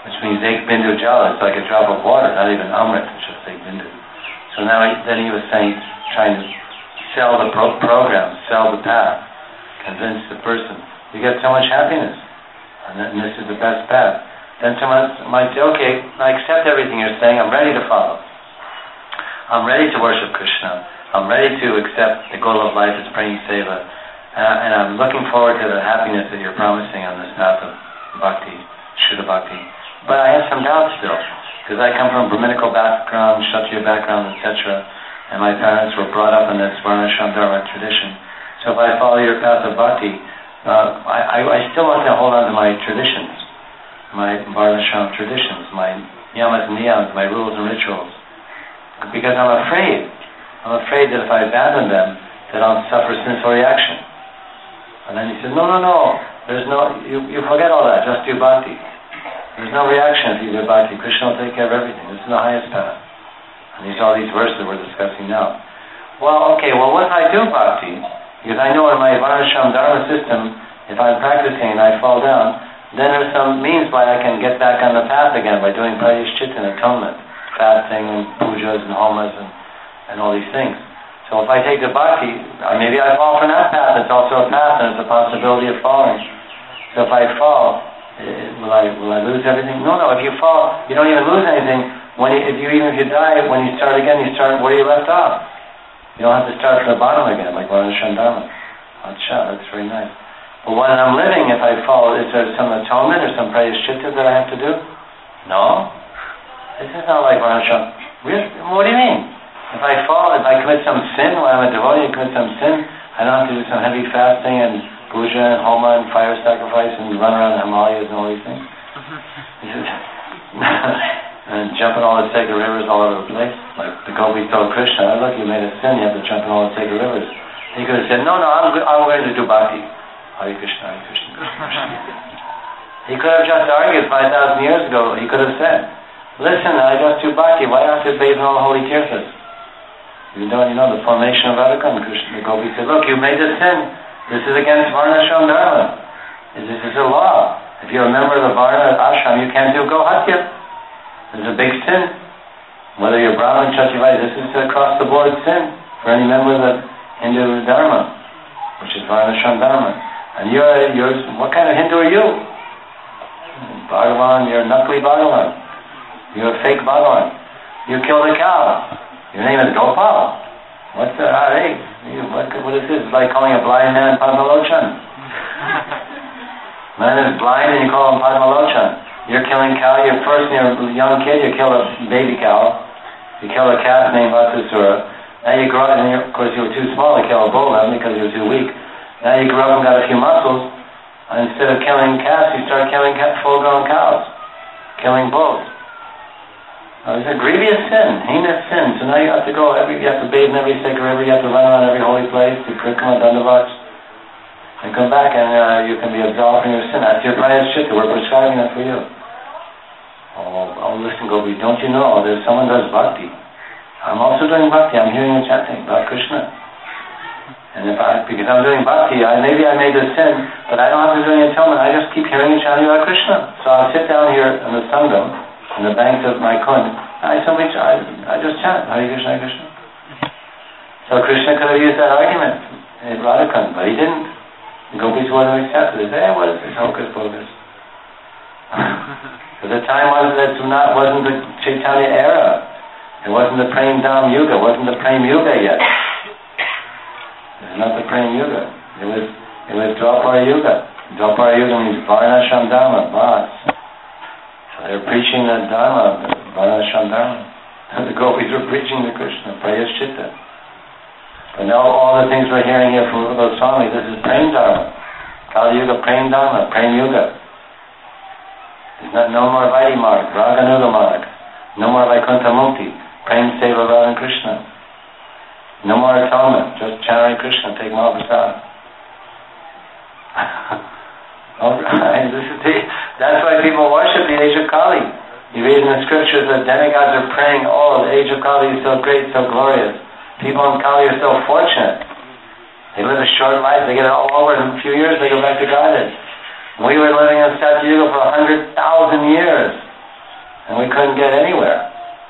which means Ek Bindu Jal. It's like a drop of water, not even Amrit, it's just Ek Bindu. So now he, then he was saying, trying to sell the pro- program, sell the path, convince the person. You get so much happiness, and, then, and this is the best path. Then someone might say, okay, I accept everything you're saying, I'm ready to follow. I'm ready to worship Krishna. I'm ready to accept the goal of life is praying seva. Uh, and I'm looking forward to the happiness that you're promising on this path of bhakti, Shuddha bhakti. But I have some doubts still, because I come from a Brahminical background, Kshatriya background, et cetera. And my parents were brought up in this Varnashram Dharma tradition. So if I follow your path of bhakti, uh, I, I, I still want to hold on to my traditions, my Varnashram traditions, my yamas and niyams, my rules and rituals. Because I'm afraid. I'm afraid that if I abandon them, that I'll suffer sinful reaction. And then he said, no, no, no, there's no, you, you forget all that, just do bhakti. There's no reaction if you do bhakti. Krishna will take care of everything. This is the highest path. And these all these verses we're discussing now. Well, okay, well what if I do bhakti? Because I know in my Varnashram Dharma system, if I'm practicing and I fall down, then there's some means by I can get back on the path again by doing prayashchitta and atonement, fasting and pujas and homas and, and all these things. So if I take the bhakti, maybe I fall from that path. It's also a path, and it's a possibility of falling. So if I fall, will I will I lose everything? No, no. If you fall, you don't even lose anything. When you, if you even if you die, when you start again, you start where you left off. You don't have to start from the bottom again, like Varnashram Dharma. Acha, that's very nice. But when I'm living, if I fall, is there some atonement or some prayashchitta that I have to do? No. This is not like Varnashram. Really? What do you mean? If I fall, if I commit some sin, when I'm a devotee and commit some sin, I don't have to do some heavy fasting and puja and homa and fire sacrifice and run around the Himalayas and all these things. And jump in all the sacred rivers all over the place. Like the gopis told Krishna, oh, look, you made a sin, you have to jump in all the sacred rivers. He could have said, no, no, I'm, I'm going to do bhakti. Hare Krishna, Hare Krishna, Krishna. He could have just argued five thousand years ago. He could have said, listen, I just do bhakti, why don't I bathe in all the holy tirthas? You know, you know the formation of Radhika, and Krishna, the Gopi said, look, you made this sin. This is against Varnashram Dharma. This is a law. If you're a member of the Varna ashram, you can't do Gohatya. This is a big sin. Whether you're Brahmin, Kshatriya, this is across the board sin for any member of the Hindu Dharma, which is Varnashram Dharma. And you're, you're, what kind of Hindu are you? Bhagavan, you're a Nakli Bhagavan. You're a fake Bhagavan. You killed a cow. Your name is Gopal. What's the, ah, hey, what, what is this? It's like calling a blind man Padmalochan. Man is blind and you call him Padmalochan. You're killing cow, you're first, you're a young kid, you kill a baby cow. You kill a calf named Vatusura. Now you grow up, and of course you were too small to kill a bull then because you were too weak. Now you grew up and got a few muscles. And instead of killing calves, you start killing full-grown cows. Killing bulls. Uh, it's a grievous sin, heinous sin. So now you have to go every, you have to bathe in every sacred river, you have to run around every holy place, do Krikma, Dandavats, and come back and uh, you can be absolved from your sin. That's your prayashchitta, we're prescribing that for you. Oh, oh, listen, Gopi, don't you know, there's someone does bhakti. I'm also doing bhakti, I'm hearing and chanting about Krishna. And if I, because I'm doing bhakti, I, maybe I made a sin, but I don't have to do any atonement, I just keep hearing and chanting about Krishna. So I'll sit down here in the Sangam, in the banks of my kund, I simply, I, I just chant, Hare Krishna, Hare Krishna. So Krishna could have used that argument in Radhakund, but he didn't. The gopis wouldn't accept it. They said, hey, what is this hocus pocus? Because the time was that not, wasn't the Chaitanya era. It wasn't the Prem Dham Yuga. It wasn't the Prem Yuga yet. It was not the Prem Yuga. It was, it was Dwapara Yuga. Dwapara Yuga means Varnashram Dharma, Vas. So they were preaching the Dharma, the Varnashram Dharma. And the gopis were preaching the Krishna, Prayashchitta. But now all the things we're hearing here from Rupa Goswami, this is Prem Dharma. Kali Yuga, Prem Dharma, Prem Yuga. There's not, no more Vaidhi Marg, Raganuga Marg. No more Vaikuntha Mukti, Prem Seva Radha and Krishna. No more atonement, just chant Hare Krishna, take Mahaprasad. Alright, this is the, that's why people worship the age of Kali. You read in the scriptures that demigods are praying, oh, the age of Kali is so great, so glorious. People in Kali are so fortunate. They live a short life, they get it all over, in a few years they go back to Godhead. We were living in Satyuga for a hundred thousand years. And we couldn't get anywhere.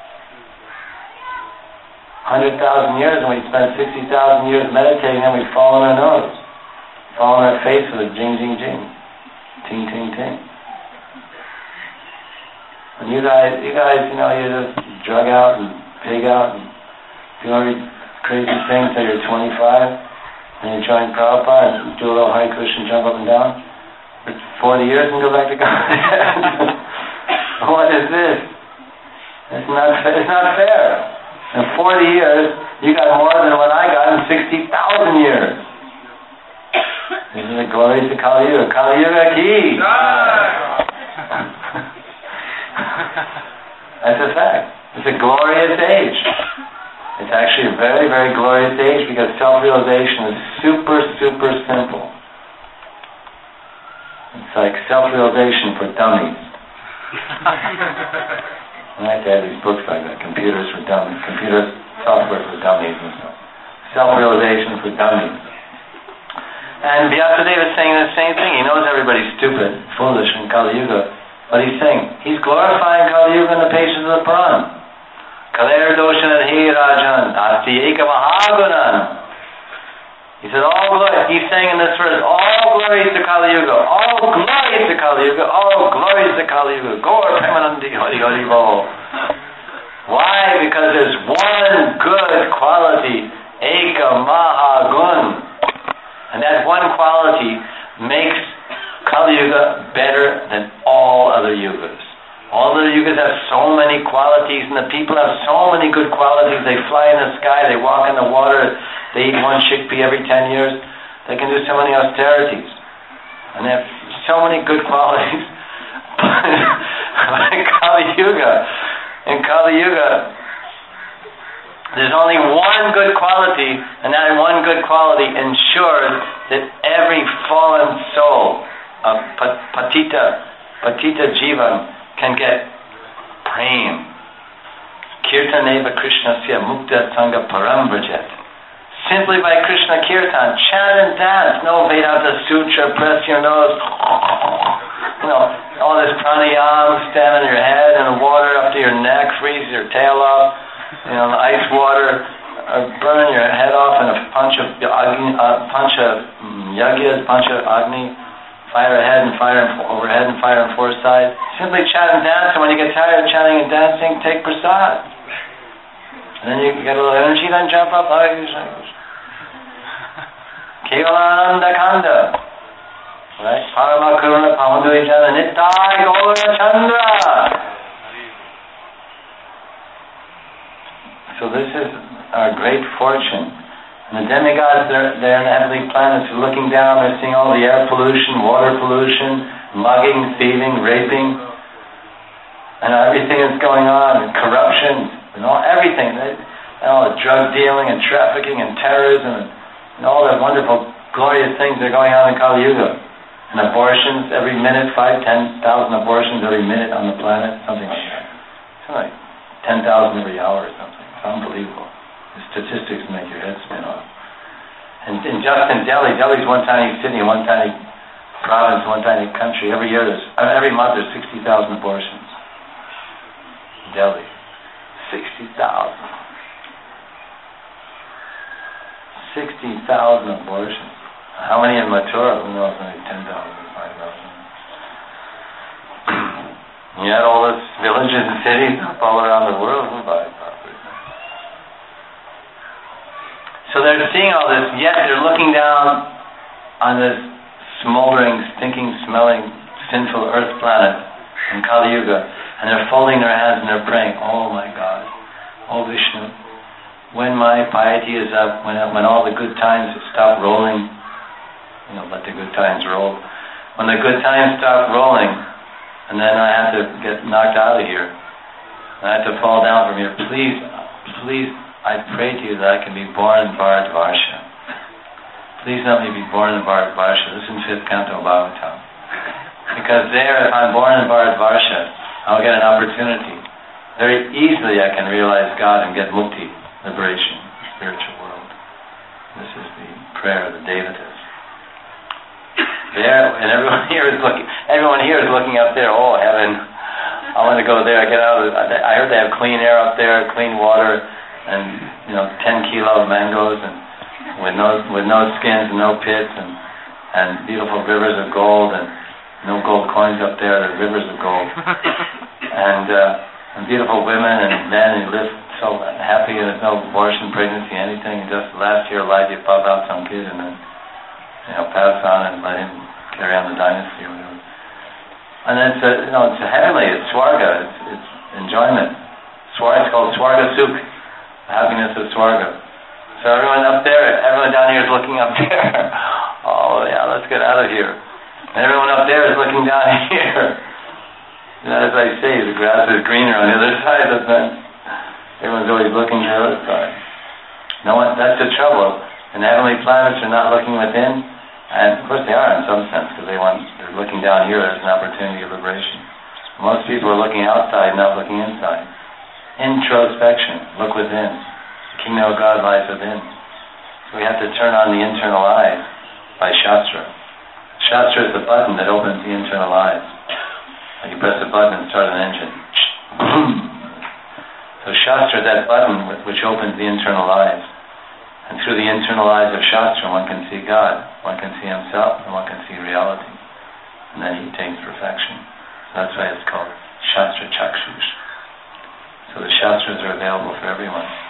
one hundred thousand years, and we spent sixty thousand years meditating, and we fall on our nose. Fall on our face with a jing, jing, jing. Ting, ting, ting. And you guys, you guys, you know, you just drug out and pig out and do every crazy thing till you're twenty-five, and you join Prabhupada and do a little Hare Krishna, jump up and down. For forty years and go back to God. What is this? It's not, it's not fair. In forty years, you got more than what I got in sixty thousand years. This is the glories of Kali Yuga. Kali Yuga ki! That's a fact. It's a glorious age. It's actually a very, very glorious age because self-realization is super, super simple. It's like self-realization for dummies. I like to have these books like that, Computers for Dummies, Computer Software for Dummies and stuff. Self-realization for dummies. And Vyasadeva is saying the same thing. He knows everybody's stupid, foolish in Kali Yuga, but he's saying, he's glorifying Kali Yuga in the pages of the Puran. Kaler doshan he rajan, asti eka mahagunan. He said, all glory, he's saying in this verse, all glories to Kali Yuga, all glories to Kali Yuga, all glories to Kali Yuga, Gaur Premanandi Hari Hari Bo. Why? Because there's one good quality, Eka Mahagun. And that one quality makes Kali Yuga better than all other yugas. All other yugas have so many qualities, and the people have so many good qualities. They fly in the sky, they walk in the water, they eat one chickpea every ten years. They can do so many austerities. And they have so many good qualities. But in Kali Yuga, in Kali Yuga, there's only one good quality, and that one good quality ensures that every fallen soul of patita, patita jivan can get prem. Kirtaneva Krishnasya mukta sangha param vrajet. Simply by Krishna Kirtan, chant and dance. No Vedanta Sutra, press your nose. You know, all this pranayama, stand on your head and the water up to your neck, freeze your tail off. You know, the ice water, uh, burn your head off in a punch of agni, uh, punch of um, yagyas, punch of agni, fire ahead and fire overhead and fire on four sides. Simply chant and dance, and when you get tired of chanting and dancing, take prasad. And then you get a little energy, then jump up. Kevalananda Kanda. Right? Parama Karuna Pamadujana Nittai Gaura Chandra. So this is our great fortune. And the demigods, they're, they're in the heavenly planets, they're looking down, they're seeing all the air pollution, water pollution, mugging, thieving, raping, and everything that's going on, and corruption, and all everything, and all the drug dealing and trafficking and terrorism, and, and all the wonderful, glorious things that are going on in Kali Yuga. And abortions every minute, five, ten thousand abortions every minute on the planet, something like that. Something like ten thousand every hour or something. It's unbelievable. The statistics make your head spin off. And, and just in Delhi, Delhi's one tiny city, one tiny province, one tiny country. Every year, there's, every month, there's sixty thousand abortions. Delhi, sixty thousand. Sixty thousand abortions. How many in Mathura? Who knows? Maybe ten thousand, five thousand. You had all those villages and cities all around the world. Who buys property? So they're seeing all this, yet they're looking down on this smoldering, stinking, smelling, sinful earth planet in Kali Yuga, and they're folding their hands and they're praying, oh my God, oh Vishnu, when my piety is up, when when all the good times stop rolling, you know, let the good times roll. When the good times stop rolling, and then I have to get knocked out of here, I have to fall down from here, please, please, I pray to you that I can be born in Bharatvarsha. Please let me be born in Bharatvarsha. This is fifth canto of Bhagavatam. Because there, if I'm born in Bharatvarsha, I'll get an opportunity. Very easily I can realize God and get mukti, liberation, spiritual world. This is the prayer of the Devatas. There, and everyone here is looking. Everyone here is looking up there. Oh, heaven! I want to go there. Get out of it. I heard they have clean air up there, clean water, and you know, ten kilo mangoes, and with no with no skins and no pits, and and beautiful rivers of gold, and no gold coins up there. The rivers of gold, and uh, and beautiful women and men, and you live so happy. And there's no abortion, pregnancy, anything. And just last year, life you pop out some kid, and then you know pass on and let him carry on the dynasty or whatever. And it's a, you know, it's a heavenly, it's swarga, it's, it's enjoyment. Swarga, it's called swarga sukh, the happiness of swarga. So everyone up there, everyone down here is looking up there. Oh yeah, let's get out of here. And everyone up there is looking down here. You know, as I say, the grass is greener on the other side of the fence. Everyone's always looking to the other side. No one, that's the trouble. And the heavenly planets are not looking within. And of course they are in some sense, because they want, they're looking down here as an opportunity of liberation. Most people are looking outside, not looking inside. Introspection, look within. The kingdom of God lies within. So we have to turn on the internal eyes by Shastra. Shastra is the button that opens the internal eyes. Like you press a button and start an engine. So Shastra is that button which opens the internal eyes. And through the internal eyes of Shastra, one can see God, one can see himself, and one can see reality. And then he attains perfection. So that's why it's called Shastra Chakshush. So the Shastras are available for everyone.